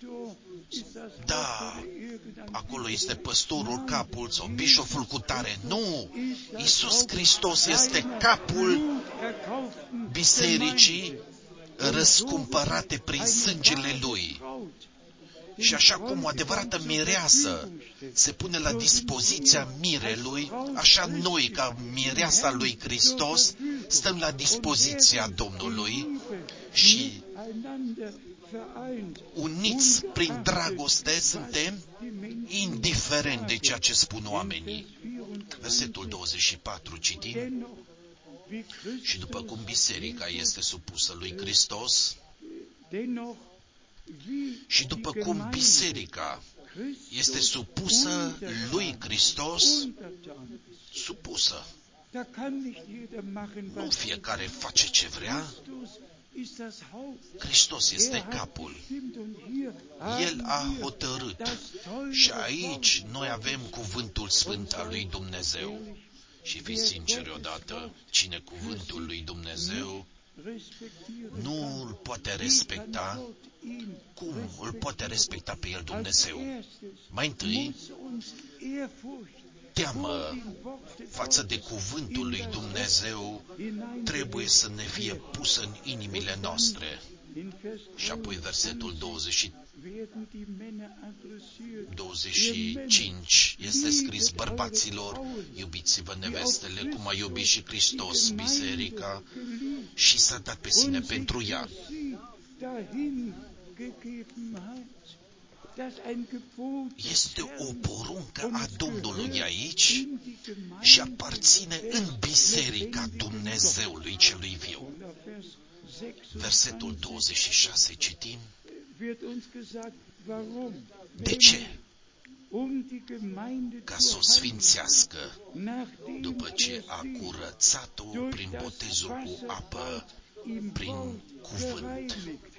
Da, acolo este păstorul capul sau bișoful cutare. Nu! Iisus Hristos este capul bisericii răscumpărate prin sângele Lui. Și așa cum o adevărată mireasă se pune la dispoziția mirelui, așa noi, ca mireasa lui Hristos, stăm la dispoziția Domnului și uniți prin dragoste suntem, indiferent de ceea ce spun oamenii. Versetul 24 citim. Și după cum biserica este supusă lui Hristos, și după cum biserica este supusă lui Hristos, supusă. Nu fiecare face ce vrea. Hristos este capul. El a hotărât. Și aici noi avem cuvântul sfânt al lui Dumnezeu. Și fiți sinceri odată, cine cuvântul lui Dumnezeu nu îl poate respecta, cum îl poate respecta pe el Dumnezeu? Mai întâi, teamă față de cuvântul lui Dumnezeu trebuie să ne fie pusă în inimile noastre. Și apoi versetul 25 este scris: bărbaților, iubiți-vă nevestele cum a iubit și Hristos biserica și s-a dat pe sine pentru ea. Este o poruncă a Domnului aici și aparține în biserica Dumnezeului celui viu. Versetul 26 citim. De ce? Ca să o sfințească, după ce a curățat-o prin botezul cu apă, prin cuvânt.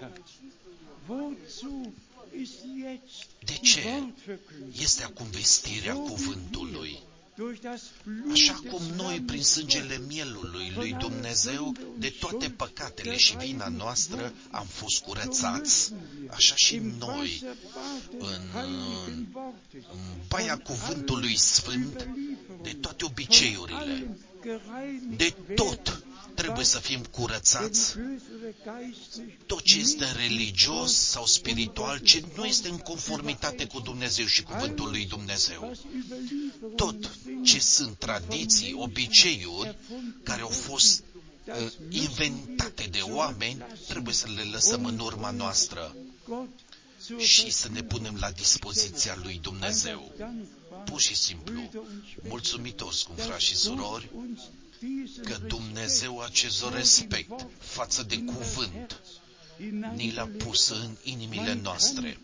De ce este acum vestirea cuvântului? Așa cum noi, prin sângele mielului lui Dumnezeu, de toate păcatele și vina noastră am fost curățați, așa și noi, în baia cuvântului sfânt, de toate obiceiurile, de tot trebuie să fim curățați. Tot ce este religios sau spiritual, ce nu este în conformitate cu Dumnezeu și cuvântul lui Dumnezeu. Tot ce sunt tradiții, obiceiuri care au fost inventate de oameni, trebuie să le lăsăm în urma noastră și să ne punem la dispoziția lui Dumnezeu. Pur și simplu, mulțumitori, cum frați și surori, că Dumnezeu acest respect față de cuvânt ni l-a pus în inimile noastre.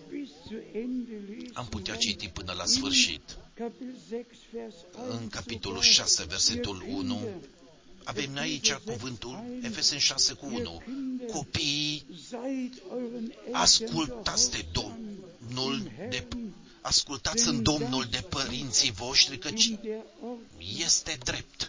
Am putea citi până la sfârșit. În capitolul 6, versetul 1, avem aici cuvântul Efeseni 6:1. Copiii, ascultați de Domnul, ascultați în Domnul de părinții voștri, căci este drept.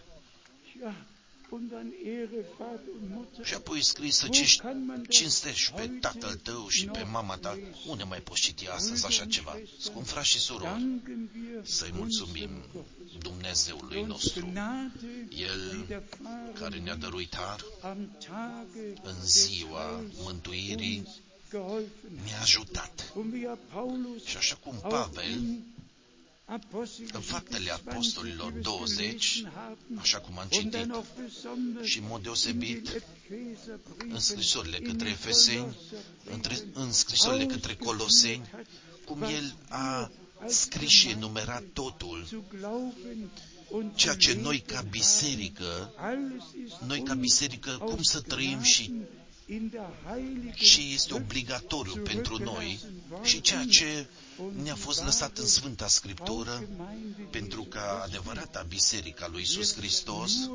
Și apoi scris să cinstești pe tatăl tău și pe mama ta. Unde mai poți citi astăzi așa ceva? Scump frați și surori, să-i mulțumim Dumnezeului nostru, El care ne-a dăruit har în ziua mântuirii, ne-a ajutat. Și așa cum Pavel, în Faptele Apostolilor 20, așa cum am citit, și în mod deosebit în scrisorile către Efeseni, în scrisorile către Coloseni, cum el a scris și enumerat totul, ceea ce noi ca biserică, cum să trăim și ce este obligatoriu pentru noi și ceea ce ne-a fost lăsat în Sfânta Scriptură, pentru ca adevărata Biserica lui Iisus Hristos,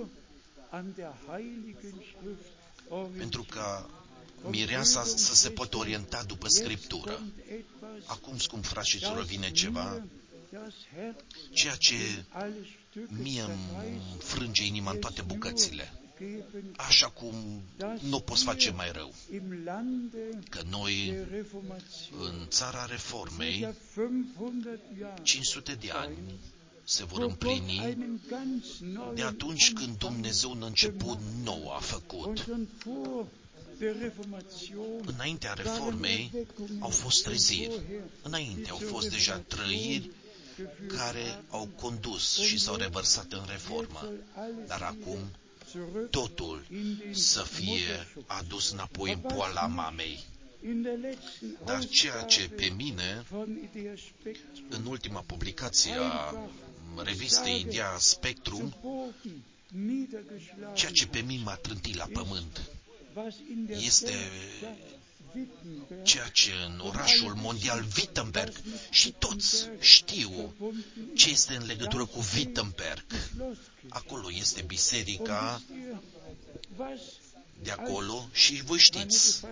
pentru ca mireasa să se poată orienta după Scriptură. Acum, scump frați și surori, vine ceva, ceea ce mie îmi frânge inima în toate bucățile, așa cum nu o poți face mai rău, că noi, în țara Reformei, 500 de ani se vor împlini de atunci când Dumnezeu în început nou a făcut. Înaintea Reformei au fost treziri, înainte au fost deja trăiri care au condus și s-au revărsat în reformă, dar acum totul să fie adus înapoi în poala mamei. Dar ceea ce pe mine, în ultima publicație a revistei Idea Spectrum, ceea ce pe mine m-a trântit la pământ este ceea ce în orașul mondial Wittenberg, și toți știu ce este în legătură cu Wittenberg. Acolo este biserica de acolo și voi știți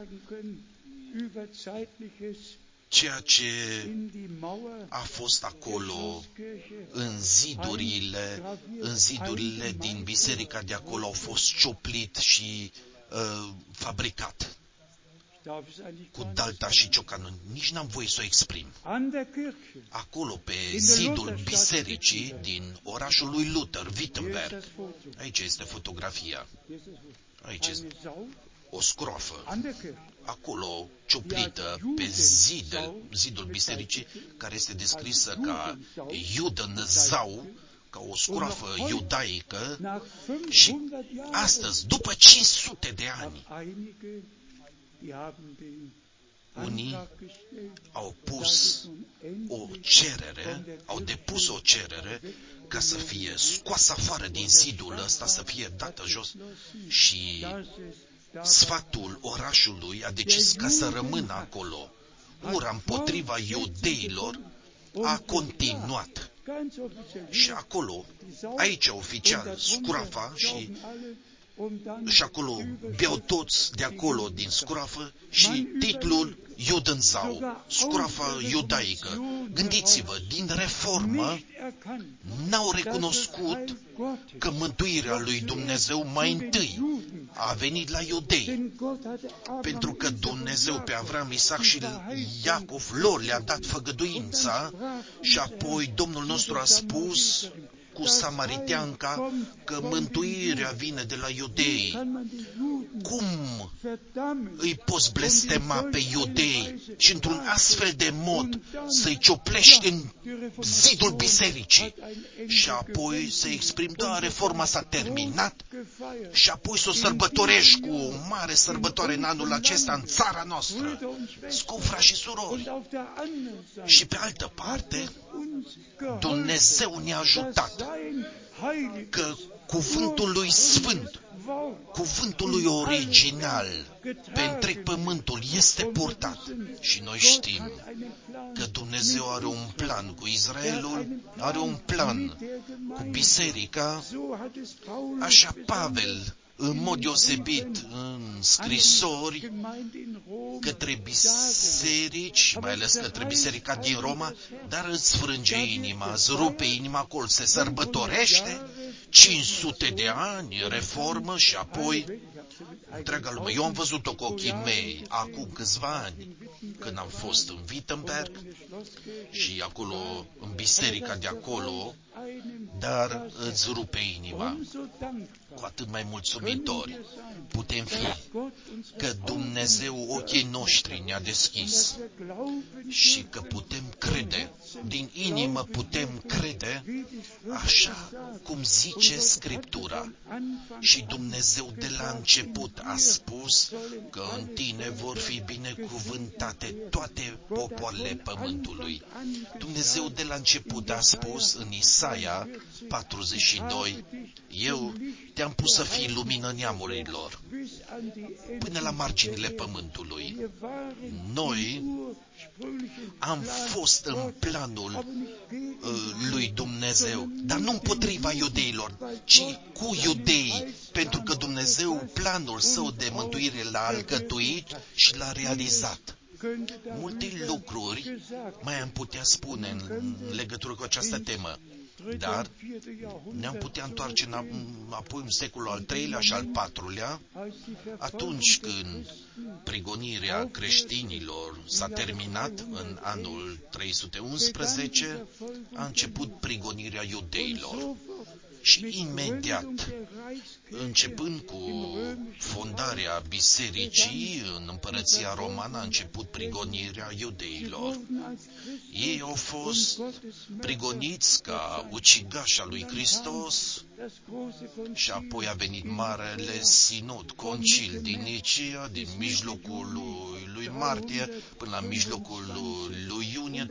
ceea ce a fost acolo în zidurile din biserica de acolo au fost cioplit și fabricat cu dalta și ciocanul. Nici n-am voie să o exprim. Acolo, pe zidul bisericii din orașul lui Luther, Wittenberg, aici este fotografia. Aici este o scroafă. Acolo, cioplită pe zidul bisericii, care este descrisă ca Judenzau, ca o scroafă iudaică, și astăzi, după 500 de ani, unii au depus o cerere ca să fie scoasă afară din zidul ăsta, să fie dată jos, și sfatul orașului a decis ca să rămână acolo. Ura împotriva iudeilor a continuat. Și acolo, aici oficial, scroafa și acolo beau toți de acolo din scroafă și titlul Judenzau, scroafa iudaică. Gândiți-vă, din reformă n-au recunoscut că mântuirea lui Dumnezeu mai întâi a venit la iudei, pentru că Dumnezeu pe Avram, Isaac și Iacov lor le-a dat făgăduința și apoi Domnul nostru a spus cu samariteanca că mântuirea vine de la iudei. Cum îi poți blestema pe iudei și într-un astfel de mod să-i cioplești în zidul bisericii și apoi să exprim, da, reforma s-a terminat și apoi să o sărbătorești cu o mare sărbătoare în anul acesta în țara noastră, scumpi frați și surori. Și pe altă parte, Dumnezeu ne-a ajutat că cuvântul lui Sfânt, cuvântul lui original pe întreg pământul este purtat. Și noi știm că Dumnezeu are un plan cu Israelul, are un plan cu biserica, așa Pavel, în mod deosebit în scrisori către biserici, mai ales către biserica din Roma, dar îți frânge inima, îți rupe inima, acolo se sărbătorește 500 de ani, reformă și apoi întreaga lume. Eu am văzut-o cu ochii mei acum câțiva ani, când am fost în Wittenberg și acolo, în biserica de acolo, dar îți rupe inima. Cu atât mai mulțumitori putem fi că Dumnezeu ochii noștri ne-a deschis și că putem crede, din inimă putem crede, așa cum zice Scriptura. Și Dumnezeu de la început a spus că în tine vor fi binecuvântate toate popoarele pământului. Dumnezeu de la început a spus în Isaia Isaia 42, eu te-am pus să fii lumină neamurilor, până la marginile pământului. Noi am fost în planul lui Dumnezeu, dar nu împotriva iudeilor, ci cu iudeii, pentru că Dumnezeu planul său de mântuire l-a alcătuit și l-a realizat. Multe lucruri mai am putea spune în legătură cu această temă, dar ne-am putea întoarce apoi în secolul al III-lea și al IV-lea, atunci când prigonirea creștinilor s-a terminat în anul 311, a început prigonirea iudeilor. Și imediat, începând cu fondarea bisericii în Împărăția Romană, a început prigonirea iudeilor. Ei au fost prigoniți ca ucigași al lui Hristos și apoi a venit Marele Sinod, Concil din Nicea, din mijlocul lui martie până la mijlocul lui iunie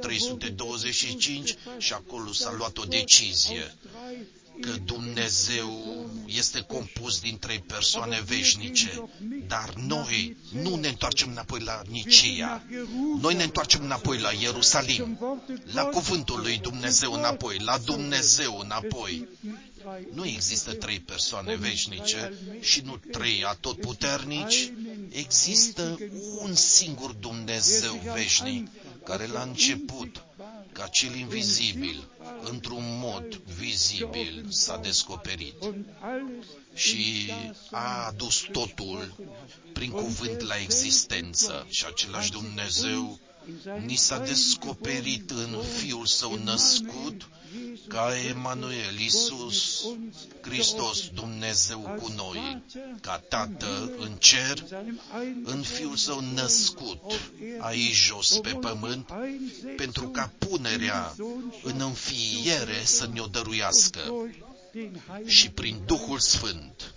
325 și acolo s-a luat o decizie că Dumnezeu este compus din 3 persoane veșnice, dar noi nu ne întoarcem înapoi la Nicea, noi ne întoarcem înapoi la Ierusalim, la cuvântul lui Dumnezeu înapoi, la Dumnezeu înapoi. Nu există 3 persoane veșnice și nu 3 atotputernici, există un singur Dumnezeu veșnic, care la început, ca cel invizibil, într-un mod vizibil s-a descoperit și a adus totul prin cuvânt la existență. Și același Dumnezeu ni s-a descoperit în Fiul Său născut, ca Emanuel, Iisus Hristos, Dumnezeu cu noi, ca Tată în cer, în Fiul Său născut aici jos pe pământ, pentru ca punerea în înfiere să ne-o dăruiască și prin Duhul Sfânt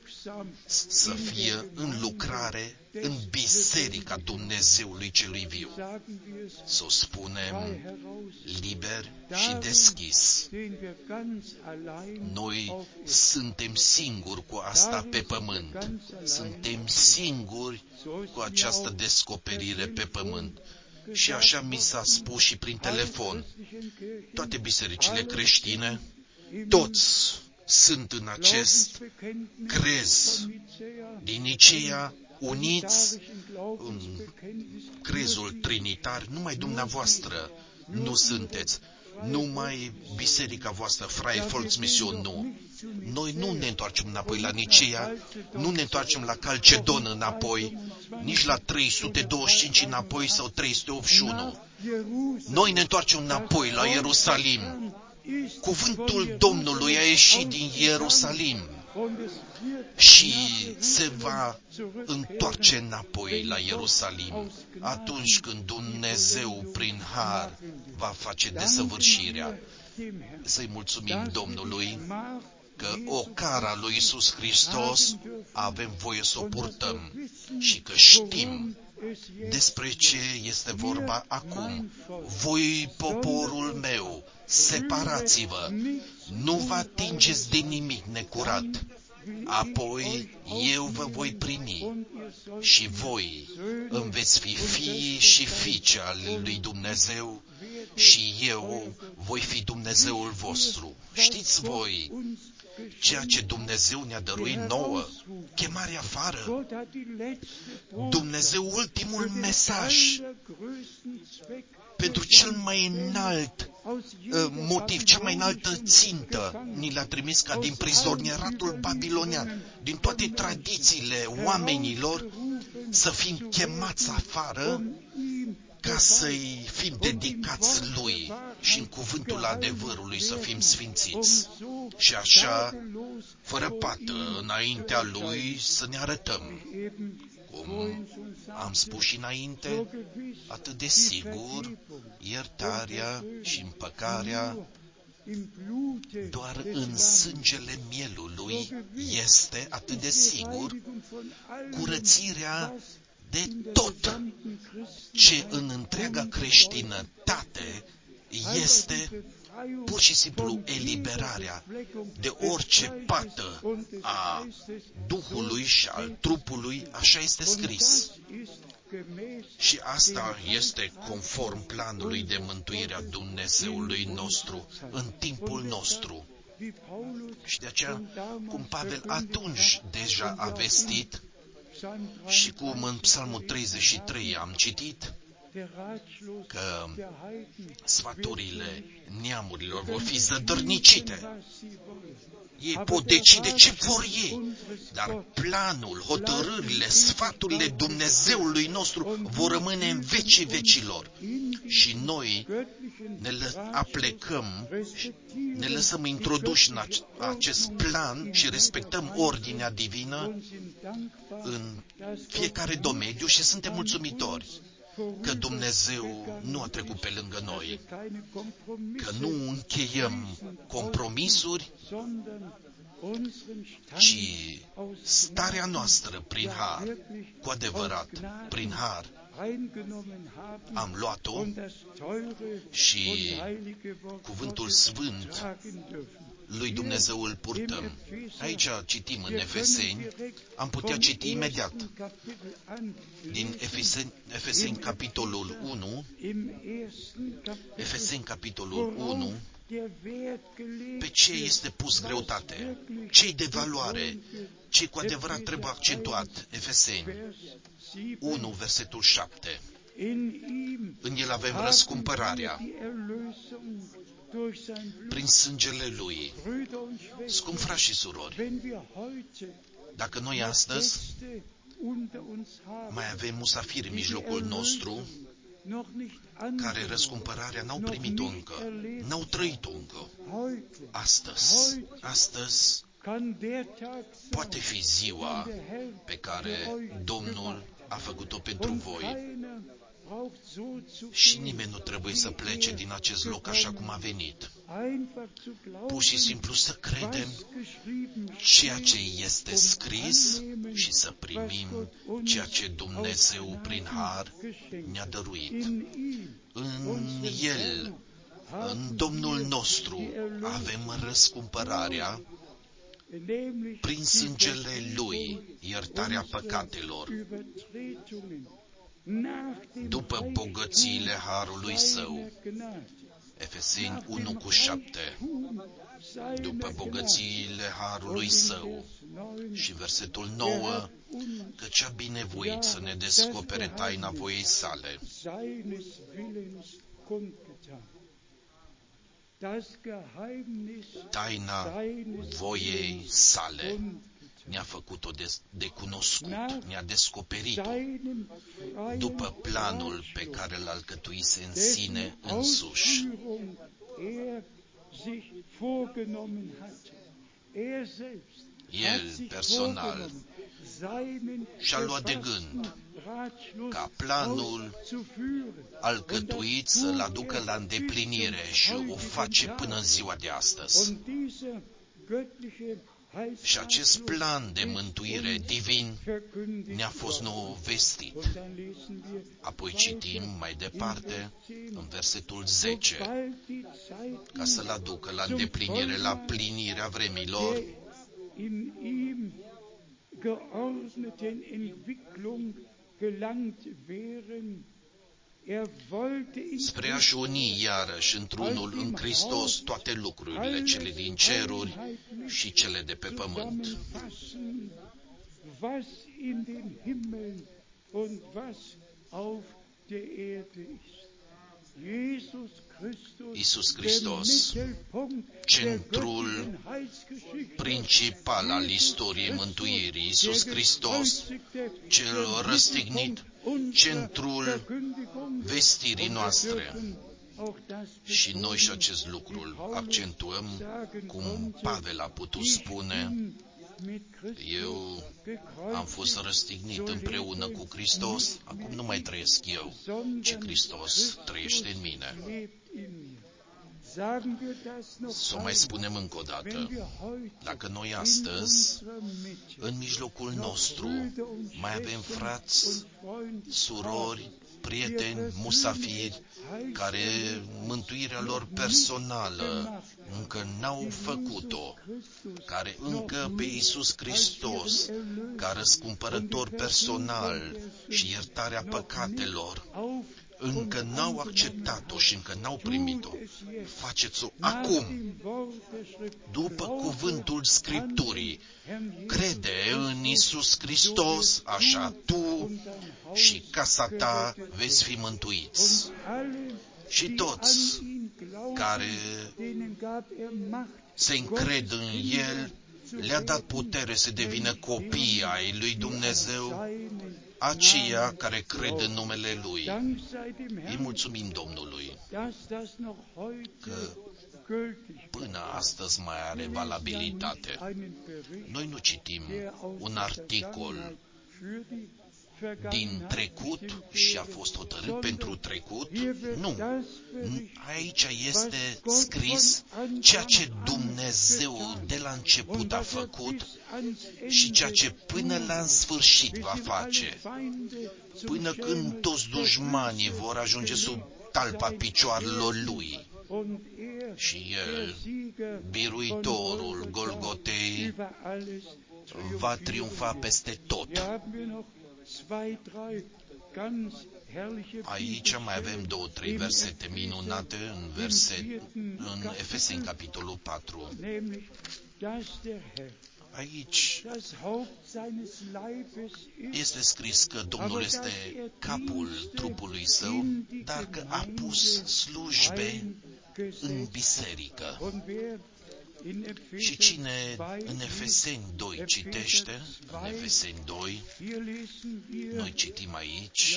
să fie în lucrare în Biserica Dumnezeului Celui Viu. Să o spunem liber și deschis. Noi suntem singuri cu asta pe pământ. Suntem singuri cu această descoperire pe pământ. Și așa mi s-a spus și prin telefon. Toate bisericile creștine, toți sunt în acest crez din Nicea, uniți în crezul trinitar. Numai dumneavoastră nu sunteți, numai biserica voastră, Freie Volksmission, nu. Noi nu ne întoarcem înapoi la Nicea, nu ne întoarcem la Calcedon înapoi, nici la 325 înapoi sau 381. Noi ne întoarcem înapoi la Ierusalim. Cuvântul Domnului a ieșit din Ierusalim și se va întoarce înapoi la Ierusalim atunci când Dumnezeu prin har va face desăvârșirea. Să-i mulțumim Domnului că ocara lui Iisus Hristos avem voie să o purtăm și că știm despre ce este vorba acum. Voi, poporul meu, separați-vă, nu vă atingeți de nimic necurat, apoi eu vă voi primi și voi îmi veți fi fii și fiice ale lui Dumnezeu și eu voi fi Dumnezeul vostru. Știți voi ceea ce Dumnezeu ne-a dăruit nouă, chemarea afară. Dumnezeu, ultimul mesaj pentru cel mai înalt motiv, cea mai înaltă țintă, ni l-a trimis ca din prizonieratul babilonian, din toate tradițiile oamenilor, să fim chemați afară ca să-i fim dedicați Lui și în cuvântul adevărului să fim sfințiți. Și așa, fără pată, înaintea Lui să ne arătăm. Cum am spus și înainte, atât de sigur, iertarea și împăcarea doar în sângele mielului este atât de sigur, curățirea de tot ce în întreaga creștinătate este pur și simplu eliberarea de orice pată a Duhului și al trupului, așa este scris. Și asta este conform planului de mântuire a Dumnezeului nostru în timpul nostru. Și de aceea, cum Pavel atunci deja a vestit și cum în Psalmul 33 am citit, că sfaturile neamurilor vor fi zădărnicite. Ei pot decide ce vor ei, dar planul, hotărârile, sfaturile Dumnezeului nostru vor rămâne în vecii vecilor. Și noi ne aplecăm, ne lăsăm introduși în acest plan și respectăm ordinea divină în fiecare domeniu și suntem mulțumitori că Dumnezeu nu a trecut pe lângă noi, că nu încheiem compromisuri, ci starea noastră prin har, cu adevărat, prin har, am luat-o și cuvântul sfânt lui Dumnezeu îl purtăm. Aici citim în Efeseni, am putea citi imediat din Efeseni capitolul 1, Efeseni capitolul 1, pe ce este pus greutate, ce-i de valoare, ce cu adevărat trebuie accentuat. Efeseni 1, versetul 7. În el avem răscumpărarea prin sângele Lui. Scumpi frați și surori, dacă noi astăzi mai avem musafiri în mijlocul nostru care răscumpărarea n-au primit-o încă, n-au trăit-o încă, astăzi poate fi ziua pe care Domnul a făcut-o pentru voi. Și nimeni nu trebuie să plece din acest loc așa cum a venit. Pur și simplu să credem ceea ce este scris și să primim ceea ce Dumnezeu prin har ne-a dăruit. În El, în Domnul nostru, avem răscumpărarea prin sângele Lui, iertarea păcatelor, după bogățiile harului Său. Efeseni 1 cu 7. După bogățiile harului Său. Și versetul 9, căci a binevoit să ne descopere taina voiei Sale. Taina voiei Sale. Ne-a făcut-o de cunoscut, ne-a descoperit-o după planul pe care l-a alcătuise în sine însuși. El, personal, și-a luat de gând ca planul alcătuit să-l aducă la îndeplinire și o face până în ziua de astăzi. Și acest plan de mântuire divin ne-a fost nou vestit. Apoi citim mai departe în versetul 10, ca să-l aducă la îndeplinire, la plinirea vremilor, spre a-și uni iarăși într-unul în Hristos toate lucrurile, cele din ceruri și cele de pe pământ. Iisus Hristos, centrul principal al istoriei mântuirii, Iisus Hristos, cel răstignit, centrul vestirii noastre. Și noi și acest lucru accentuăm, cum Pavel a putut spune, eu am fost răstignit împreună cu Hristos, acum nu mai trăiesc eu, ci Hristos trăiește în mine. Să o mai spunem încă o dată, dacă noi astăzi, în mijlocul nostru, mai avem frați, surori, prieteni, musafiri, care mântuirea lor personală încă n-au făcut-o, care încă pe Iisus Hristos, ca răscumpărător personal și iertarea păcatelor, încă n-au acceptat-o și încă n-au primit-o. Faceți-o acum, după cuvântul Scripturii. Crede în Iisus Hristos, așa tu și casa ta veți fi mântuiți. Și toți care se încred în El, le-a dat putere să devină copii ai lui Dumnezeu, aceia care cred în numele Lui. Îi mulțumim Domnului că până astăzi mai are valabilitate. Noi nu citim un articol din trecut și a fost hotărât pentru trecut. Nu. Aici este scris ceea ce Dumnezeu de la început a făcut și ceea ce până la sfârșit va face. Până când toți dușmanii vor ajunge sub talpa picioarelor Lui. Și El, biruitorul Golgotei, va triumfa peste tot. Aici mai avem 2-3 versete minunate în Efeseni, capitolul 4. Aici este scris că Domnul este capul trupului său, dar că a pus slujbe în biserică. Și cine în Efeseni 2 citește, în Efeseni 2, noi citim aici,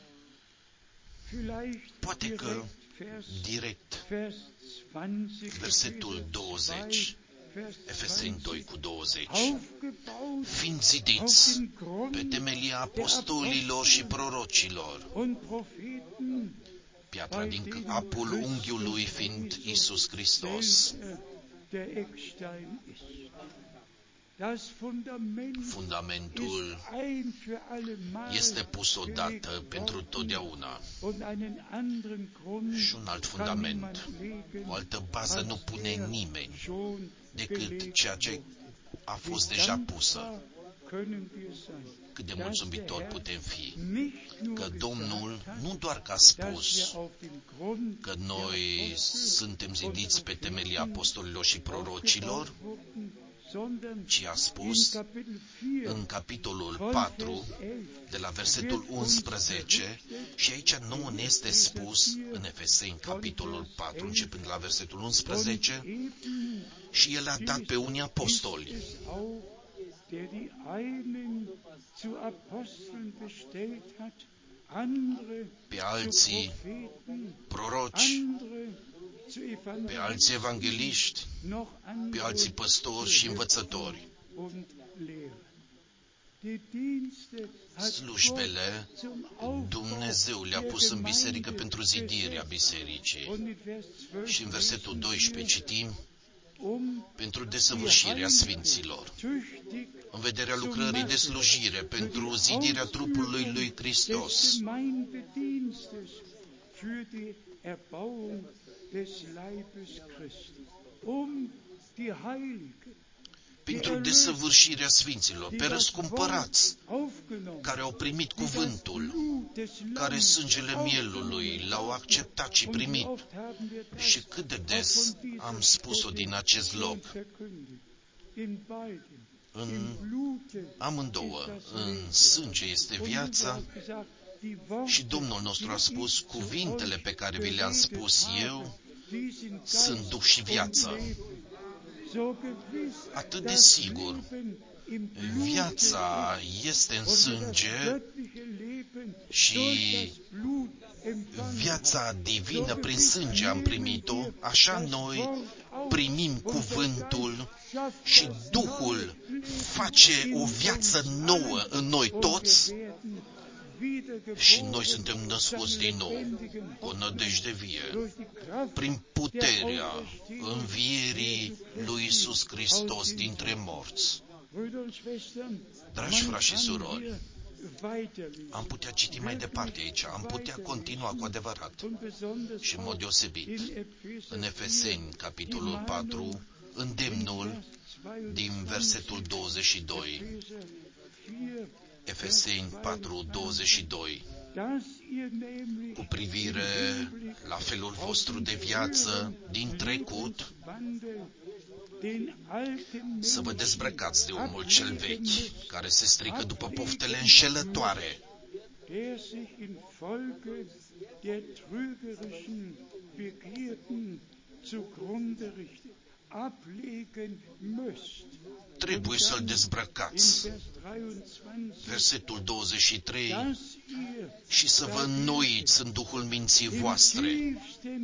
poate că direct versetul 20, Efeseni 2 cu 20, fiind zidiți pe temelia apostolilor și prorocilor, piatra din capul unghiului fiind Iisus Hristos. Fundamentul este pus odată pentru totdeauna. Și un alt fundament, o altă bază nu pune nimeni decât ceea ce a fost deja pusă. Cât de mulțumitori putem fi că Domnul nu doar că a spus că noi suntem zidiți pe temelia apostolilor și prorocilor, ci a spus în capitolul 4, de la versetul 11, și aici nouă ne este spus în Efeseni, capitolul 4, începând de la versetul 11, și El a dat pe unii apostoli, pe alții proroci, pe alții evangeliști, pe alții păstori și învățători. Slujbele Dumnezeu le-a pus în biserică pentru zidirea bisericii. Și în versetul 12 citim, pentru desăvârșirea sfinților, în vederea lucrării de slujire, pentru zidirea trupului lui Hristos, pentru desăvârșirea sfinților, pe răscumpărați, care au primit cuvântul, care sângele mielului l-au acceptat și primit. Și cât de des am spus-o din acest loc, în amândouă, în sânge este viața, și Domnul nostru a spus, cuvintele pe care vi le-am spus eu sunt duh și viață. Atât de sigur, viața este în sânge și viața divină prin sânge am primit-o, așa noi primim cuvântul și Duhul face o viață nouă în noi toți și noi suntem născuți din nou cu o nădejde vie prin puterea învierii lui Iisus Hristos dintre morți. Dragi frați și surori, Am putea citi mai departe aici, am putea continua cu adevărat. Și în mod deosebit, în Efeseni, capitolul 4, îndemnul din versetul 22. Efeseni 4, 22. Cu privire la felul vostru de viață din trecut, să vă dezbrăcați de omul cel vechi, care se strică după poftele înșelătoare, trebuie să-l dezbrăcați. Versetul 23, și să vă înnoiți în Duhul minții voastre.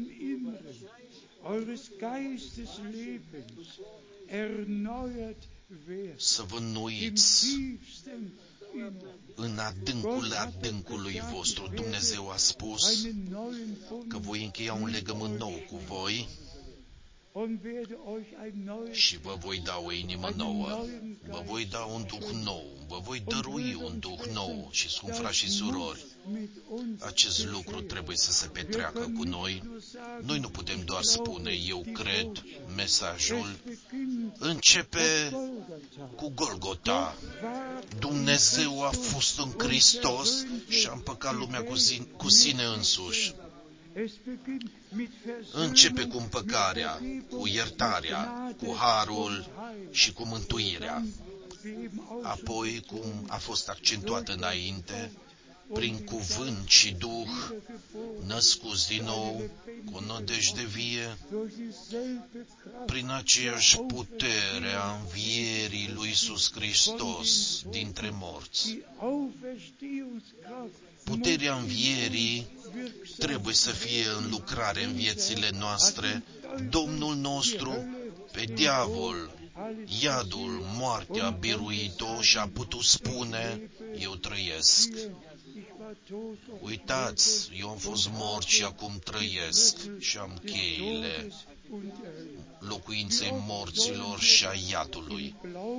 Să vă înnoiți în adâncul adâncului vostru. Dumnezeu a spus că voi încheia un legământ nou cu voi și vă voi da o inimă nouă, vă voi da un duh nou, vă voi dărui un duh nou. Și, scumpi frați și surori, acest lucru trebuie să se petreacă cu noi. Noi nu putem doar spune, eu cred, mesajul începe cu Golgota. Dumnezeu a fost în Hristos și a împăcat lumea cu sine însuși. Începe cu împăcarea, cu iertarea, cu harul și cu mântuirea. Apoi, cum a fost accentuat înainte, prin cuvânt și Duh, născuți din nou, cu nădejde vie, prin aceeași putere a învierii lui Iisus Hristos dintre morți. Puterea învierii trebuie să fie în lucrare în viețile noastre. Domnul nostru, pe diavol, iadul, moartea, biruit-o și a putut spune, eu trăiesc. Uitați, eu am fost mort și acum trăiesc și am cheile locuinței morților și a iadului.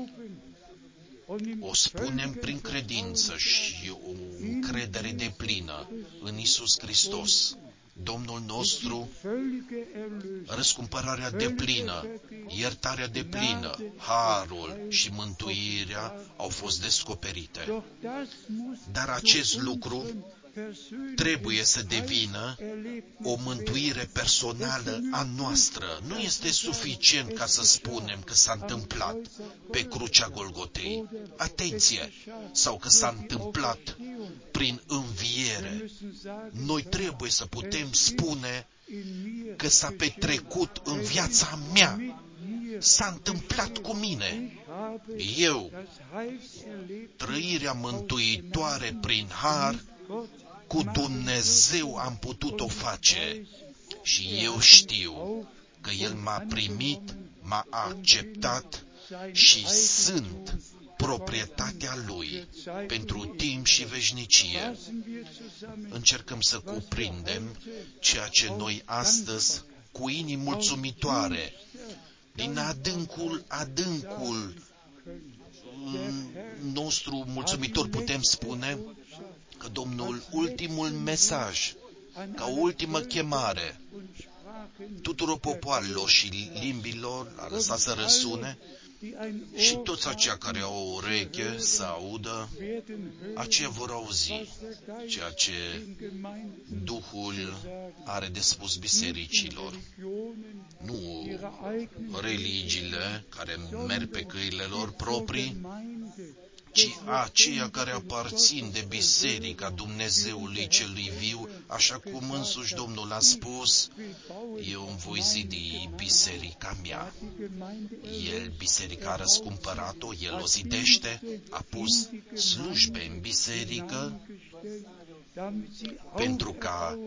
O spunem prin credință și o încredere deplină în Iisus Hristos, Domnul nostru. Răscumpărarea deplină, iertarea deplină, harul și mântuirea au fost descoperite. Dar acest lucru trebuie să devină o mântuire personală a noastră. Nu este suficient ca să spunem că s-a întâmplat pe crucea Golgotei. Atenție! Sau că s-a întâmplat prin înviere. Noi trebuie să putem spune că s-a petrecut în viața mea. S-a întâmplat cu mine. Eu, trăirea mântuitoare prin har, cu Dumnezeu am putut-o face și eu știu că El m-a primit, m-a acceptat și sunt proprietatea Lui pentru timp și veșnicie. Încercăm să cuprindem ceea ce noi astăzi, cu inimi mulțumitoare, din adâncul nostru mulțumitor putem spune că Domnul, ultimul mesaj, ca ultimă chemare tuturor popoarelor și limbilor, a lăsat să răsune și toți aceia care au o ureche să audă, aceia vor auzi ceea ce Duhul are de spus bisericilor. Nu religiile care merg pe căile lor proprii, ci aceia care aparțin de Biserica Dumnezeului Celui Viu, așa cum însuși Domnul a spus, eu îmi voi zidi biserica mea. El, biserica a răscumpărat-o, El o zidește, a pus slujbe în biserică pentru ca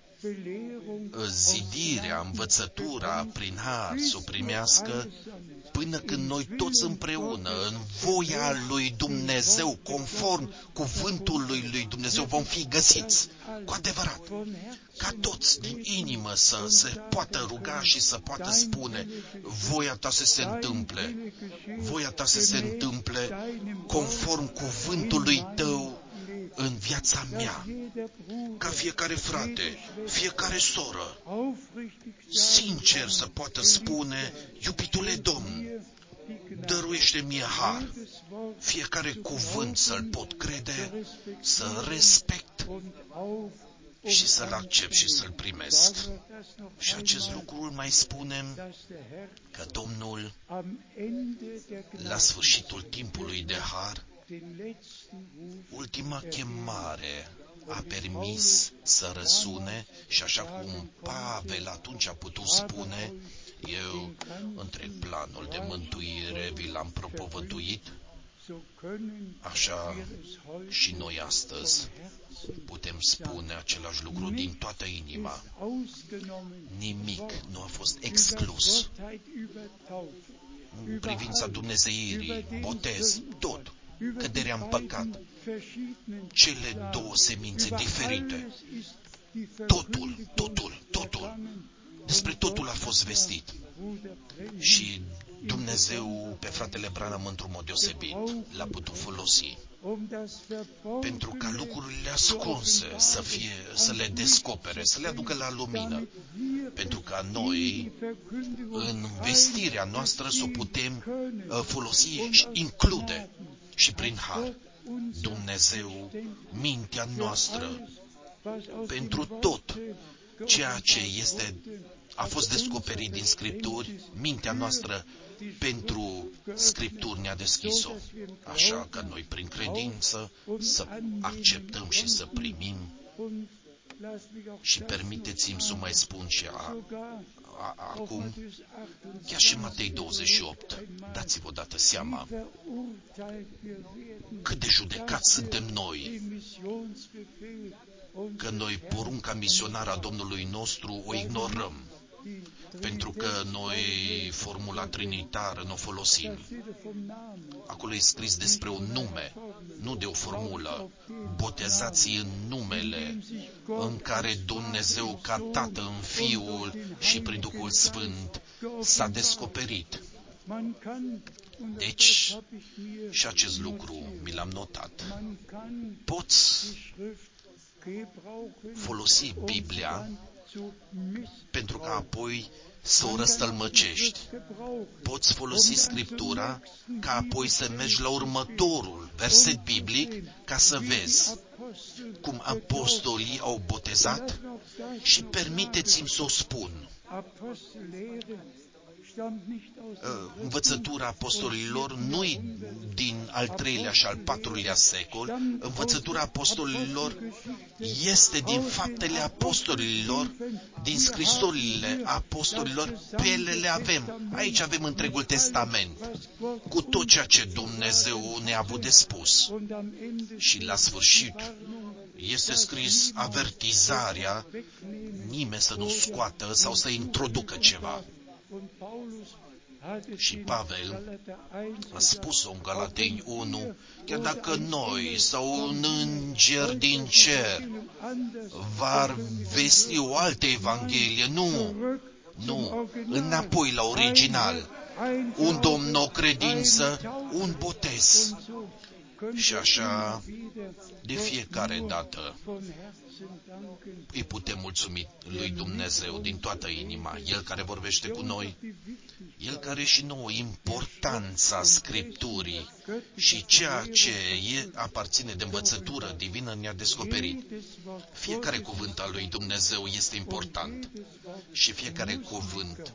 zidirea, învățătura prin har să o primească, până când noi toți împreună, în voia lui Dumnezeu, conform cuvântului lui Dumnezeu, vom fi găsiți cu adevărat, ca toți din inimă să se poată ruga și să poată spune, voia ta să se întâmple, voia ta să se întâmple conform cuvântului tău în viața mea, ca fiecare frate, fiecare soră, sincer să poată spune: iubitule Domn, dăruiește mie har, fiecare cuvânt să-l pot crede, să respect și să-l accept și să-l primesc. Și acest lucru îl mai spunem că Domnul, la sfârșitul timpului de har, ultima chemare a permis să răsune și așa cum Pavel atunci a putut spune: eu întreg planul de mântuire vi l-am propovăduit, așa și noi astăzi putem spune același lucru din toată inima. Nimic nu a fost exclus în privința dumnezeirii, botez, tot, căderea în păcat, cele două semințe diferite, totul, despre totul a fost vestit. Și Dumnezeu pe fratele Branham într-un mod deosebit l-a putut folosi pentru ca lucrurile ascunse să le descopere, să le aducă la lumină, pentru ca noi în vestirea noastră să o putem folosi și include și prin har. Dumnezeu, mintea noastră, pentru tot ceea ce a fost descoperit din Scripturi, mintea noastră pentru Scripturi ne-a deschis-o. Așa că noi, prin credință, să acceptăm și să primim. Și permiteți-mi să mai spun și acum, chiar și Matei 28, dați-vă odată seama cât de judecați suntem noi, că noi porunca misionară a Domnului nostru o ignorăm, pentru că noi formula trinitară nu o folosim. Acolo e scris despre un nume, nu de o formulă. Botezați în numele în care Dumnezeu ca Tată în Fiul și prin Duhul Sfânt s-a descoperit. Deci, și acest lucru mi l-am notat. Poți folosi Biblia pentru că apoi să o răstălmăcești. Poți folosi Scriptura ca apoi să mergi la următorul verset biblic ca să vezi cum apostolii au botezat și permiteți-mi să o spun. Învățătura apostolilor nu-i din al treilea și al patrulea secol, învățătura apostolilor este din faptele apostolilor, din scrisorile apostolilor, pe ele le avem. Aici avem întregul testament, cu tot ceea ce Dumnezeu ne-a avut de spus. Și la sfârșit este scris avertizarea, nimeni să nu scoată sau să introducă ceva. Și Pavel a spus-o în Galateni 1, chiar dacă noi sau un înger din cer va vesti o altă evanghelie, nu, înapoi la original, un Domn, o credință, un botez. Și așa, de fiecare dată, îi putem mulțumi lui Dumnezeu din toată inima, El care vorbește cu noi, El care și nouă importanța Scripturii și ceea ce aparține de învățătură divină ne-a descoperit. Fiecare cuvânt al lui Dumnezeu este important și fiecare cuvânt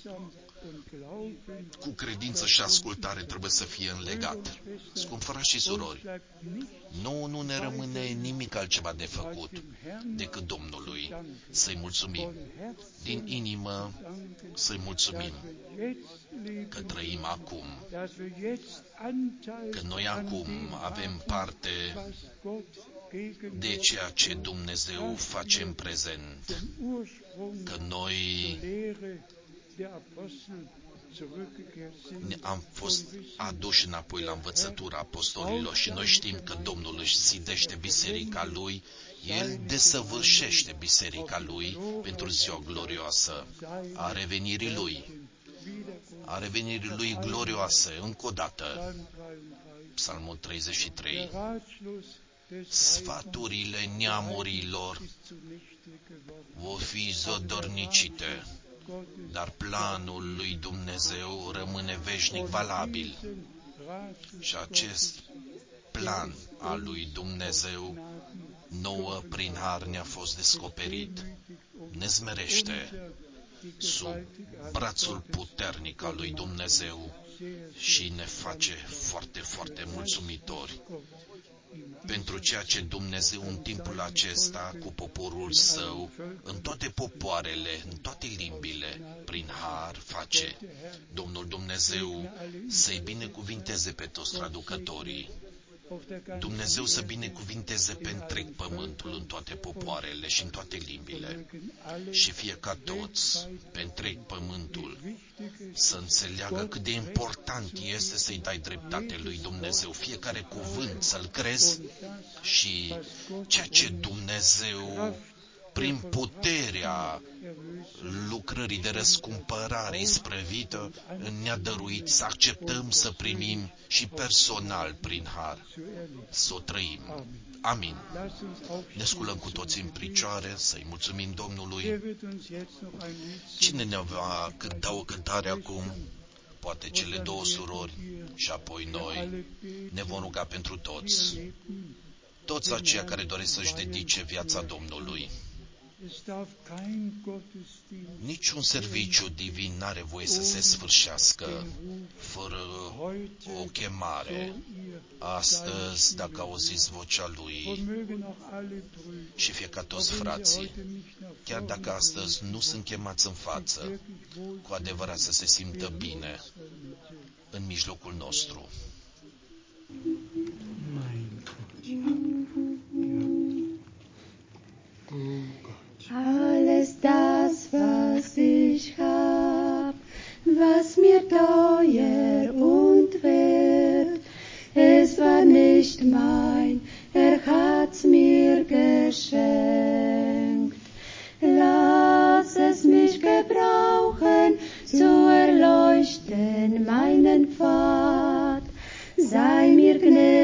cu credință și ascultare trebuie să fie înlegat. Scump frați și surori, nu ne rămâne nimic altceva de făcut decât Domnului să-i mulțumim. Din inimă să-i mulțumim că trăim acum, că noi acum avem parte de ceea ce Dumnezeu face în prezent, că noi am fost aduși înapoi la învățătura apostolilor și noi știm că Domnul își zidește biserica Lui, El desăvârșește biserica Lui pentru ziua glorioasă a revenirii Lui, glorioase, încă o dată. Psalmul 33. sfaturile neamurilor vor fi zodornicite, dar planul lui Dumnezeu rămâne veșnic valabil. Și acest plan al lui Dumnezeu nouă prin har ne-a fost descoperit. Ne smerește sub brațul puternic al lui Dumnezeu și ne face foarte, foarte mulțumitori pentru ceea ce Dumnezeu în timpul acesta cu poporul său, în toate popoarele, în toate limbile, prin har face. Domnul Dumnezeu să-i binecuvinteze pe toți traducătorii. Dumnezeu să binecuvinteze pe întreg pământul, în toate popoarele și în toate limbile, și fie ca toți pe întreg pământul să înțeleagă cât de important este să-i dai dreptate lui Dumnezeu, fiecare cuvânt să-l crezi și ceea ce Dumnezeu prin puterea lucrării de răscumpărare isprăvită ne-a dăruit să acceptăm, să primim și personal prin har să o trăim. Amin. Ne sculăm cu toții în picioare, să-i mulțumim Domnului. Cine ne va cânta o cântare acum? Poate cele două surori și apoi noi ne vom ruga pentru toți. Toți aceia care doresc să-și dedice viața Domnului. Niciun serviciu divin n-are voie să se sfârșească fără o chemare. Astăzi, dacă auziți vocea Lui, și fie ca toți frații, chiar dacă astăzi nu sunt chemați în față, cu adevărat să se simtă bine în mijlocul nostru. Alles das, was ich hab, was mir teuer und wert, es war nicht mein, hat's mir geschenkt. Lass es mich gebrauchen, zu erleuchten meinen Pfad. Sei mir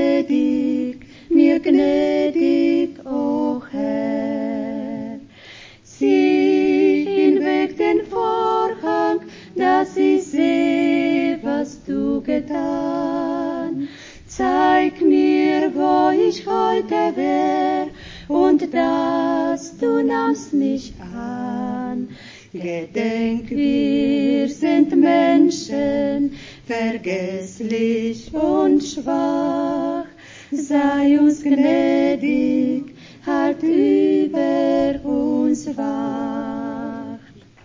gnädig, o Herr. Zieh hinweg den Vorhang, dass ich seh, was du getan. Zeig mir, wo ich heute wär, und dass du nahmst mich an. Gedenk, wir sind Menschen, vergesslich und schwach. Sei uns gnädig, halt über uns wach.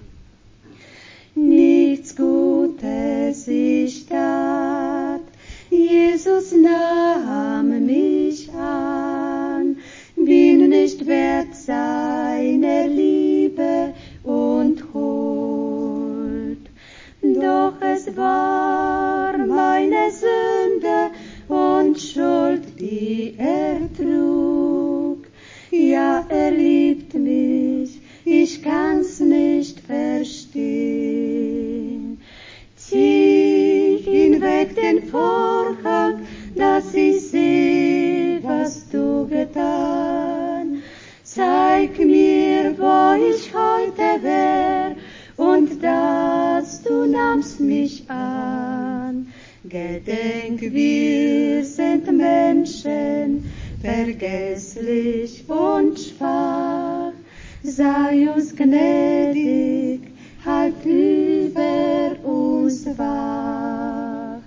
Nichts Gutes ich tat, Jesus nahm mich an, bin nicht wert seiner Liebe und Huld. Doch es war meine Sünde und Schuld, die trug. Ja, liebt mich, ich kann's nicht verstehen. Zieh hinweg den Vorhang, dass ich seh, was du getan. Zeig mir, wo ich heute wär, und dass du nahmst mich an. Gedenk, wir sind Menschen, vergesslich und schwach. Sei uns gnädig, halt über uns wacht.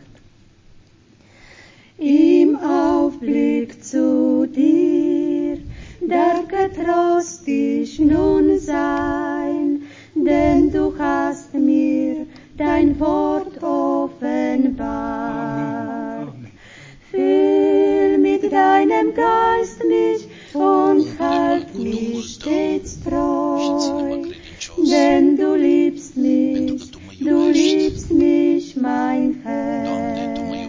Im Aufblick zu dir darf getrost ich nun sein, denn du hast mir dein Wort offenbart. Füll mit deinem Geist mich und halt mich stets treu, denn du liebst mich, mein Herr.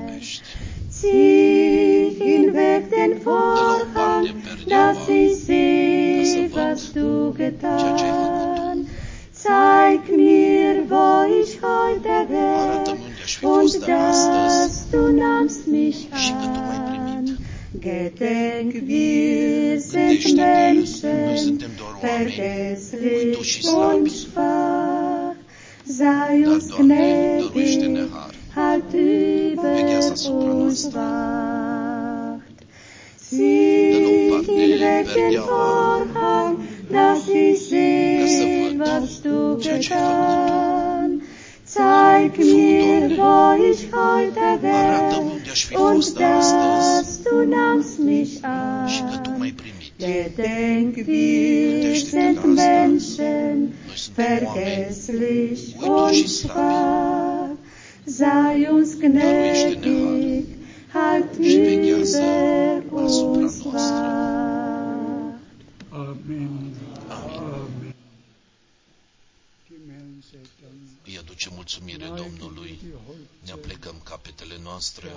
Zieh hinweg den Vorhang, dass ich seh, was du getan. Zeig mir, wo ich heute wär, und dass du nahmst mich an. Gedenk, wir sind Menschen, vergesslich und schwach. Sei uns gnädig, halt über uns wacht. Zieh hinweg den Vorhang, lass ich sehen, was du getan. Zeig mir, wo ich heute wär, und dass du nahmst mich an. Gedenk, wir sind Menschen, vergesslich und schwach. Sei uns gnädig, halt über uns wacht. Amen. Amin. Îi aduce mulțumire Domnului, ne aplecăm capetele noastre,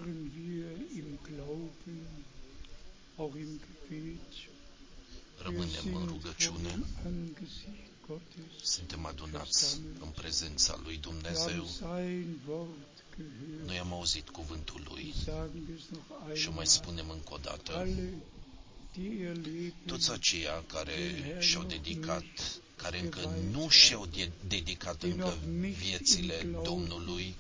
rămânem în rugăciune, suntem adunați în prezența lui Dumnezeu. Noi am auzit cuvântul Lui și o mai spunem încă o dată, toți aceia care și-au dedicat, care încă nu și-au dedicat încă viețile Domnului,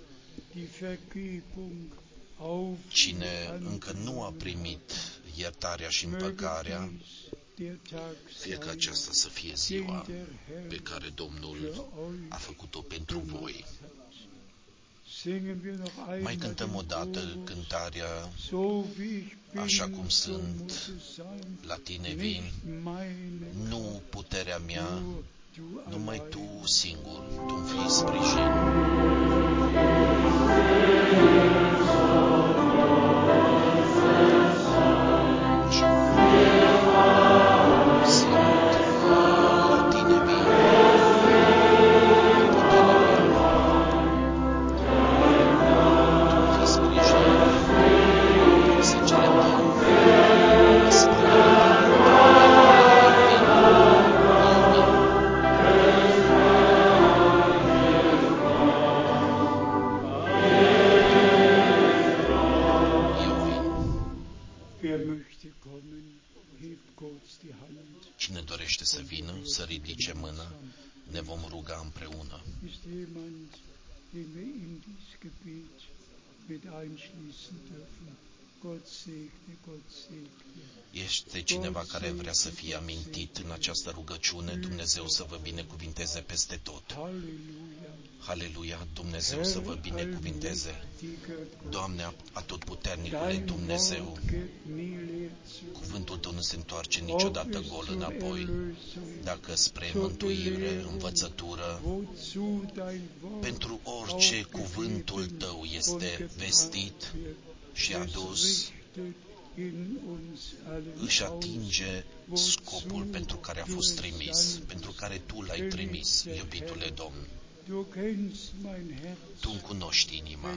cine încă nu a primit iertarea și împăcarea, fie că aceasta să fie ziua pe care Domnul a făcut-o pentru voi. Mai cântăm o dată cântarea Așa cum sunt, la tine vin, nu puterea mea, numai tu singur, tu-mi fii sprijin. Cine dorește să vină, să ridice mâna, ne vom ruga împreună. Este cineva care vrea să fie amintit în această rugăciune, Dumnezeu să vă binecuvinteze peste tot. Haleluia, Dumnezeu să vă binecuvinteze. Doamne, atotputernicule Dumnezeu, cuvântul Tău nu se întoarce niciodată gol înapoi, dacă spre mântuire, învățătură, pentru orice cuvântul Tău este vestit și adus, își atinge scopul pentru care a fost trimis, pentru care Tu l-ai trimis, iubitule Domn. Tu îmi cunoști inima,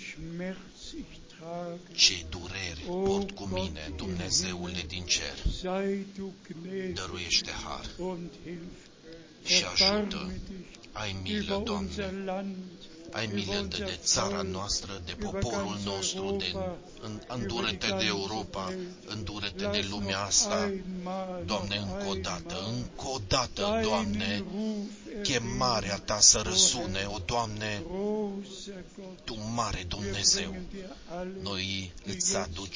ce dureri port cu mine, Dumnezeule din cer. Dăruiește har și ajută. Ai milă, Doamne, ai milă de țara noastră, de poporul nostru, îndură-te de Europa, îndură-te de lumea asta. Doamne, încă o dată, Doamne, chemarea Ta să răsune, o Doamne, Tu mare Dumnezeu, noi îți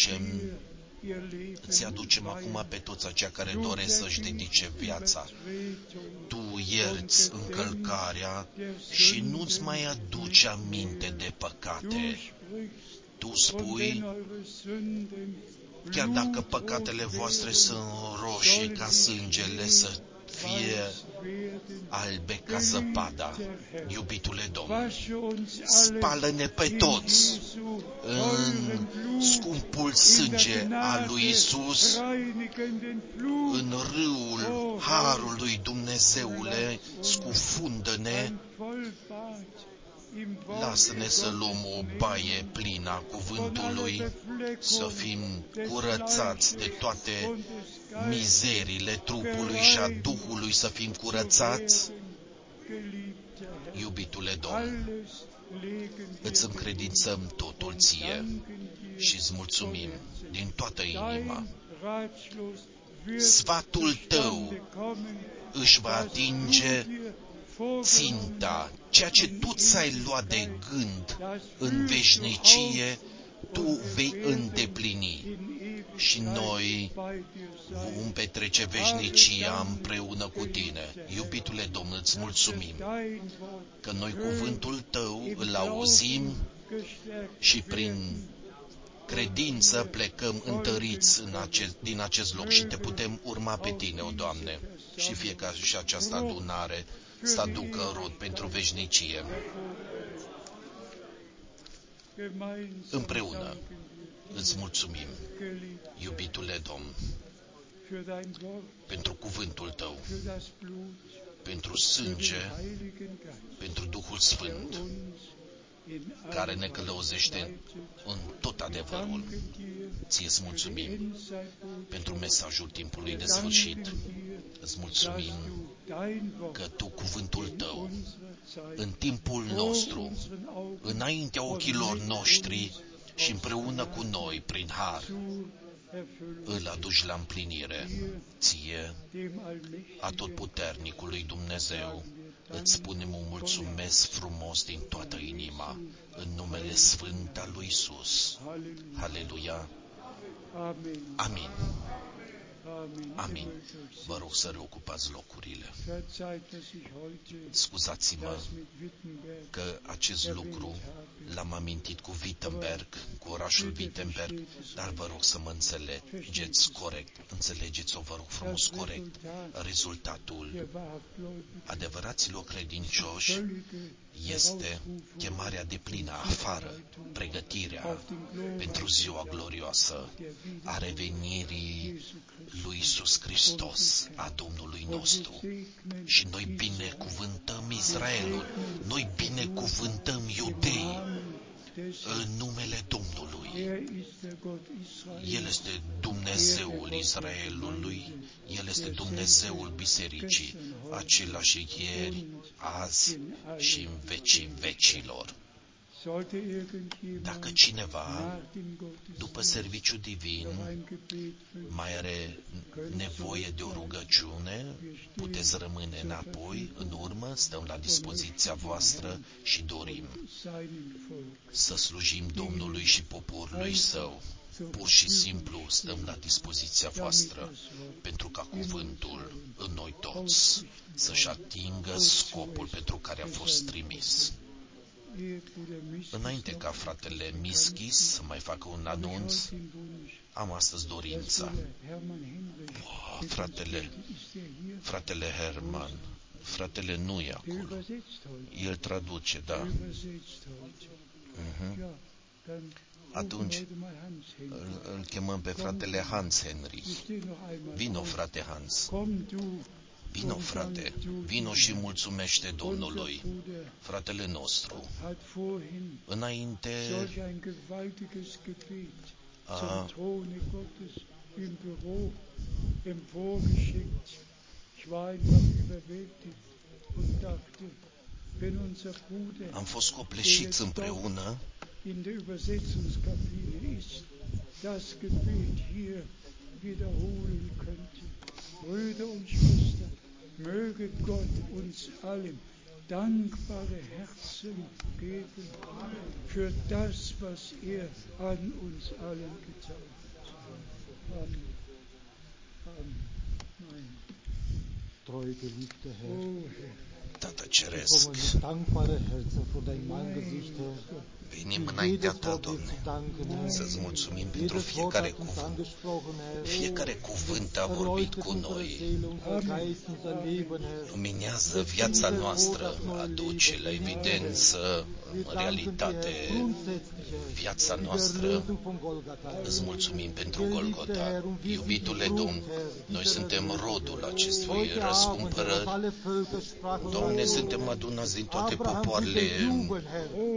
aducem acum pe toți aceia care doresc să-și dedice viața. Tu ierți încălcarea și nu-ți mai aduci aminte de păcate. Tu spui, chiar dacă păcatele voastre sunt roșii ca sângele, să fie albe ca zăpada. Iubitule Domn, spală-ne pe toți în scumpul sânge al lui Iisus, în râul harului Dumnezeule, scufundă-ne, lasă-ne să luăm o baie plină a cuvântului, să fim curățați de toate mizerile trupului și a Duhului, să fim curățați. Iubitule Domn, îți încredințăm totul Ție. și îți mulțumim din toată inima. Sfatul tău își va atinge ținta, ceea ce tu ți-ai luat de gând în veșnicie, tu vei îndeplini. Și noi vom petrece veșnicia împreună cu tine. Iubitule Domnul, îți mulțumim că noi cuvântul tău îl auzim și prin credință plecăm întăriți din acest loc și te putem urma pe tine, o Doamne, și fie ca și această adunare să aducă rod pentru veșnicie. Împreună îți mulțumim, iubitule Domn, pentru cuvântul tău, pentru sânge, pentru Duhul Sfânt, care ne călăuzește în tot adevărul. Ție-ți mulțumim pentru mesajul timpului de sfârșit. Îți mulțumim că tu, cuvântul tău, în timpul nostru, înaintea ochilor noștri și împreună cu noi, prin har, îl aduci la împlinire. Ție, Atotputernicului Dumnezeu, îți spunem un mulțumesc frumos din toată inima, în numele sfânt al lui Iisus. Haleluia! Amin! Amin! Vă rog să reocupați locurile. Scuzați-mă că acest lucru l-am amintit cu Wittenberg, cu orașul Wittenberg, dar vă rog să mă înțelegeți corect. Înțelegeți-o, vă rog frumos, corect. Rezultatul adevăraților credincioși este chemarea deplină afară, pregătirea pentru ziua glorioasă a revenirii lui Iisus Hristos, a Domnului nostru. Și noi binecuvântăm Israelul, noi binecuvântăm iudeii în numele Domnului. El este Dumnezeul Israelului, El este Dumnezeul Bisericii, același ieri, azi și în vecii vecilor. Dacă cineva, după serviciul divin, mai are nevoie de o rugăciune, puteți rămâne înapoi, în urmă, stăm la dispoziția voastră și dorim să slujim Domnului și poporului Său. Pur și simplu stăm la dispoziția voastră pentru ca cuvântul în noi toți să-și atingă scopul pentru care a fost trimis. Înainte ca fratele Mischis să mai facă un anunț, am astăzi dorința. Fratele Herman, fratele nu e acolo. El traduce, da. Atunci îl chemăm pe fratele Hans Henry. Vino, frate Hans. Vino, frate, vino și mulțumește Domnului, fratele nostru. Înainte am fost copleșiți împreună möge Gott uns allen dankbare Herzen geben für das, was an uns allen getan hat. Amen. Amen. Treu geliebter Herr, Tată Ceresc, venim înaintea Ta, Doamne, să-ți mulțumim pentru fiecare cuvânt. Fiecare cuvânt a vorbit cu noi. Luminează viața noastră, aduce la evidență, în realitate, viața noastră. Îți mulțumim pentru Golgota. Iubitule Domn, noi suntem rodul acestui răscumpărări. Doamne, suntem adunați din toate popoarele,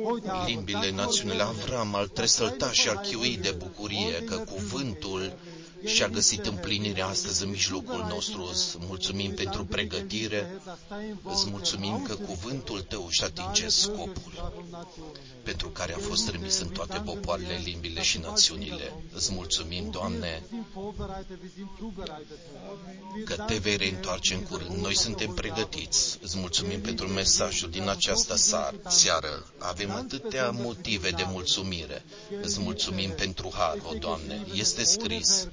limbile națiunile. Avram al tresălta și al chiui de bucurie că cuvântul și a găsit împlinirea astăzi în mijlocul nostru. Îți mulțumim pentru pregătire, îți mulțumim că cuvântul Tău își atinge scopul pentru care a fost trimis în toate popoarele, limbile și națiunile. Îți mulțumim, Doamne, că Te vei reîntoarce în curând. Noi suntem pregătiți. Îți mulțumim pentru mesajul din această seară. Avem atâtea motive de mulțumire. Îți mulțumim pentru har, o Doamne. Este scris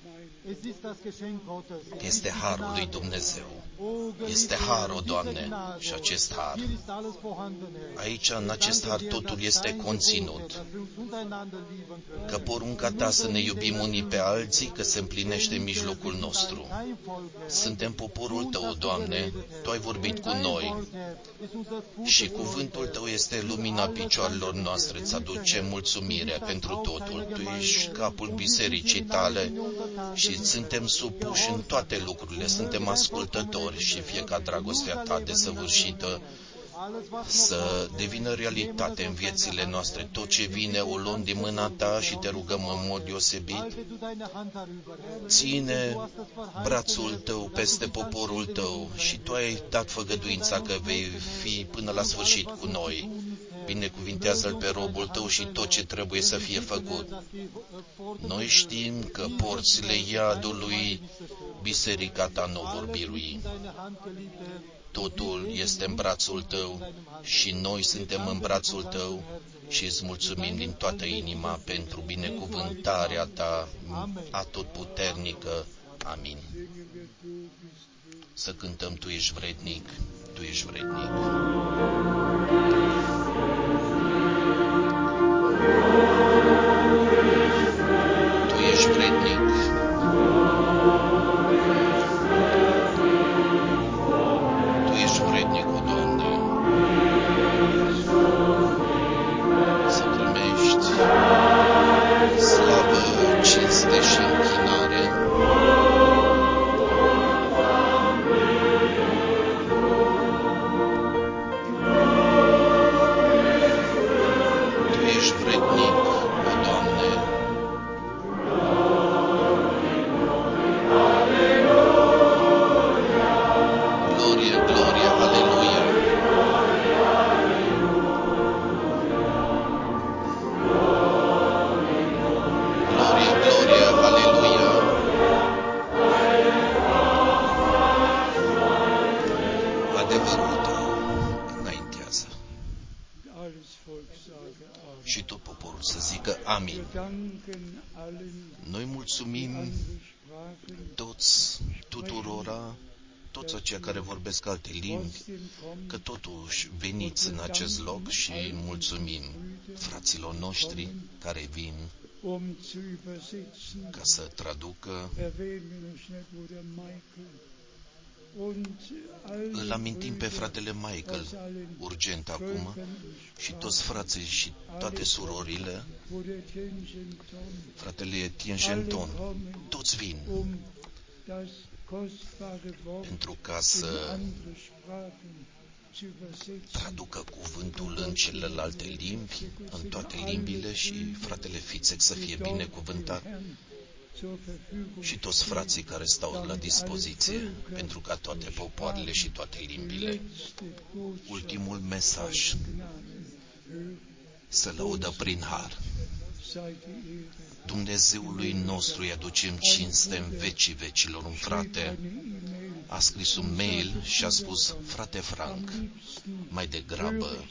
că este harul lui Dumnezeu. Este har, o Doamne, și acest har. Aici, în acest har, totul este conținut. Că porunca Ta să ne iubim unii pe alții, că se împlinește în mijlocul nostru. Suntem poporul Tău, Doamne, Tu ai vorbit cu noi și cuvântul Tău este lumina picioarelor noastre. Îți aducem mulțumire pentru totul. Tu ești capul bisericii Tale și suntem supuși în toate lucrurile, suntem ascultători și fie ca dragostea Ta desăvârșită să devină realitate în viețile noastre. Tot ce vine o luăm din mâna Ta și Te rugăm în mod deosebit. Ține brațul Tău peste poporul Tău și Tu ai dat făgăduința că vei fi până la sfârșit cu noi. Binecuvintează-L pe robul Tău și tot ce trebuie să fie făcut. Noi știm că porțile iadului biserica Ta nu vor birui. Totul este în brațul Tău și noi suntem în brațul Tău și îți mulțumim din toată inima pentru binecuvântarea Ta atotputernică. Amin. Să cântăm, Tu ești vrednic, Tu ești vrednic. Tu ești vrednic. Tu ești vrednic, o Doamne, să primești slavă, cinste și închinare. Tu ești vrednic, o Doamne. Glorie, glorie, aleluia. Glorie, glorie, aleluia. Adevărul Tău înaintează. Și tot poporul să zică amin. Noi mulțumim tuturora, toți aceia care vorbesc alte limbi, că totuși veniți în acest loc și mulțumim fraților noștri care vin ca să traducă. Îl amintim pe fratele Michael urgent acum și toți frații și toate surorile, fratele Etienne Genton, toți vin pentru ca să traducă cuvântul în celelalte limbi, în toate limbile, și fratele Fițec să fie binecuvântat și toți frații care stau la dispoziție pentru ca toate popoarele și toate limbile. Ultimul mesaj să lăudă prin har. Dumnezeului nostru îi aducem cinste în vecii vecilor. Un frate a scris un mail și a spus: frate Frank, mai degrabă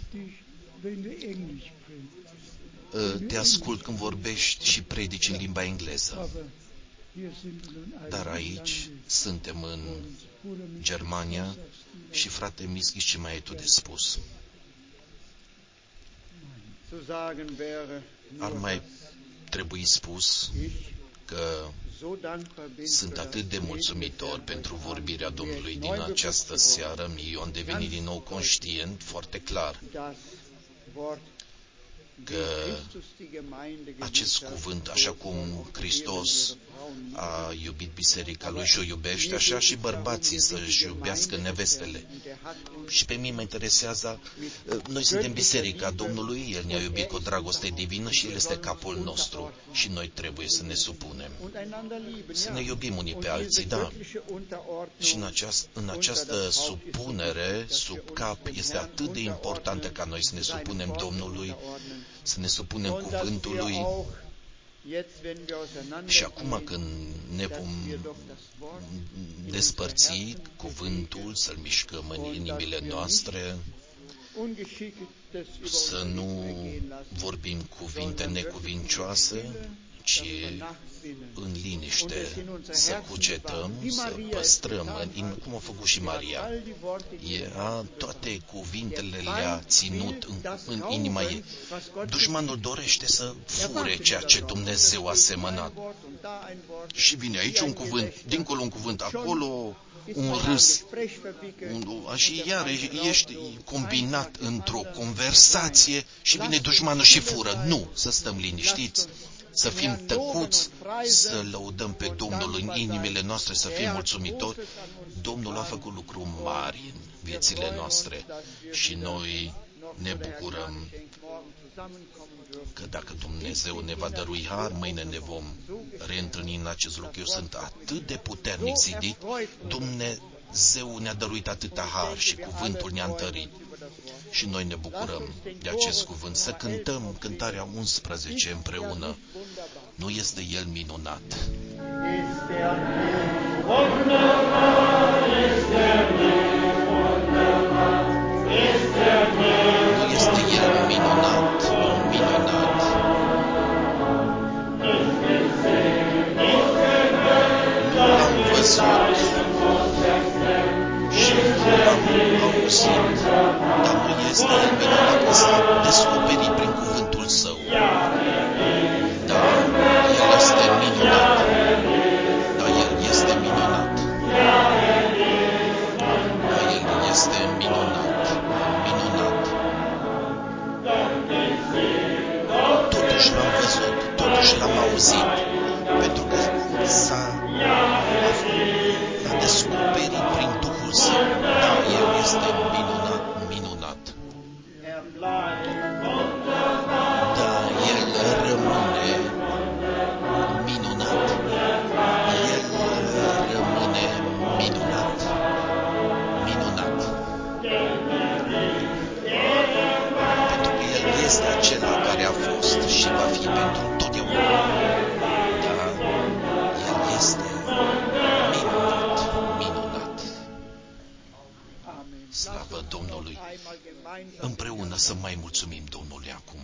te ascult când vorbești și predici în limba engleză. Dar aici suntem în Germania și frate Mischi, ce mai ai tu de spus? Ar mai trebui spus că sunt atât de mulțumitor pentru vorbirea Domnului din această seară. Eu am devenit din nou conștient foarte clar că acest cuvânt, așa cum Hristos a iubit biserica lui și o iubește, așa și bărbații să-și iubească nevestele. Și pe mine mă interesează, noi suntem biserica Domnului, El ne-a iubit cu o dragoste divină și El este capul nostru și noi trebuie să ne supunem. Să ne iubim unii pe alții, da. Și în această supunere sub cap este atât de importantă ca noi să ne supunem Domnului, să ne supunem cuvântului. Și acum când ne vom despărți cuvântul, să-l mișcăm în inimile noastre, să nu vorbim cuvinte necuvincioase, ci în liniște să cugetăm, să păstrăm, cum a făcut și Maria. Ea toate cuvintele le-a ținut în inima ei. Dușmanul dorește să fure ceea ce Dumnezeu a semănat. Și vine aici un cuvânt, dincolo un cuvânt, acolo un râs. Și iar ești combinat într-o conversație și vine dușmanul și fură. Nu, să stăm liniștiți, să fim tăcuți, să lăudăm pe Domnul în inimile noastre, să fim mulțumitori. Domnul a făcut lucruri mari în viețile noastre și noi ne bucurăm că dacă Dumnezeu ne va dărui har, mâine ne vom reîntâlni în acest lucru. Eu sunt atât de puternic zidit, Dumnezeu ne-a dăruit atâta har și cuvântul ne-a întărit. Și noi ne bucurăm de acest cuvânt. Să cântăm cântarea 11 împreună. Nu este El minunat? Nu este El minunat? Minunat. Nu L-am văzut și nu L-am auzit, dar nu este El minunat, că s-a descoperit prin cuvântul Său. Da, El este minunat. Da, El este minunat. Da, El este minunat. Minunat. Totuși L-am văzut, totuși L-am auzit, pentru că L-a descoperit prin Duhul Său. Da, El este minunat, minunat. Da, El rămâne minunat. El rămâne minunat. Minunat. Pentru că El este acela care a fost și va fi pentru totdeauna. Da, El este minunat, minunat. Slavă Domnului! Împreună să mai mulțumim Domnului acum.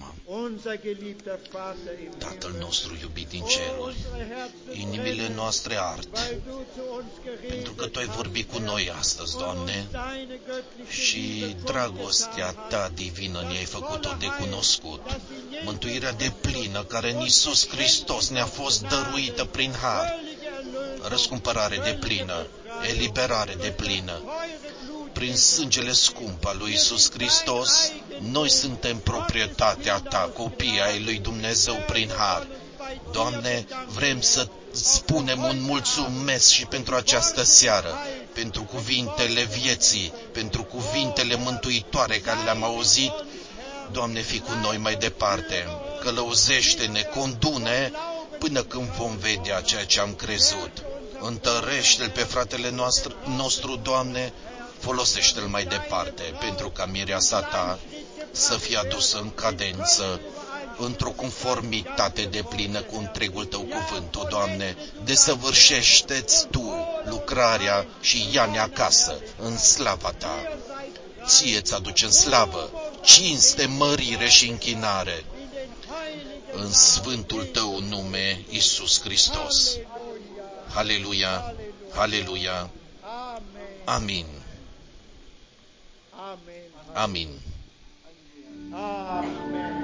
Tatăl nostru iubit din ceruri, inimile noastre ard, pentru că Tu ai vorbit cu noi astăzi, Doamne, și dragostea Ta divină ne-ai făcut-o de cunoscut. Mântuirea deplină care în Iisus Hristos ne-a fost dăruită prin har, răscumpărare deplină, eliberare deplină. Prin sângele scump al lui Iisus Hristos, noi suntem proprietatea Ta, copii ai lui Dumnezeu prin har. Doamne, vrem să spunem un mulțumesc și pentru această seară, pentru cuvintele vieții, pentru cuvintele mântuitoare care le-am auzit. Doamne, fii cu noi mai departe, călăuzește-ne, condune până când vom vedea ceea ce am crezut. Întărește-L pe fratele nostru, Doamne, folosește-L mai departe, pentru ca mireasa Ta să fie adusă în cadență, într-o conformitate deplină cu întregul Tău cuvânt, Doamne. Desăvârșește-ți Tu lucrarea și ia-ne acasă, în slava Ta. Ție-ți aducem slavă, cinste, mărire și închinare, în sfântul Tău nume, Iisus Hristos. Haleluia, haleluia, amin. Amin. Amen.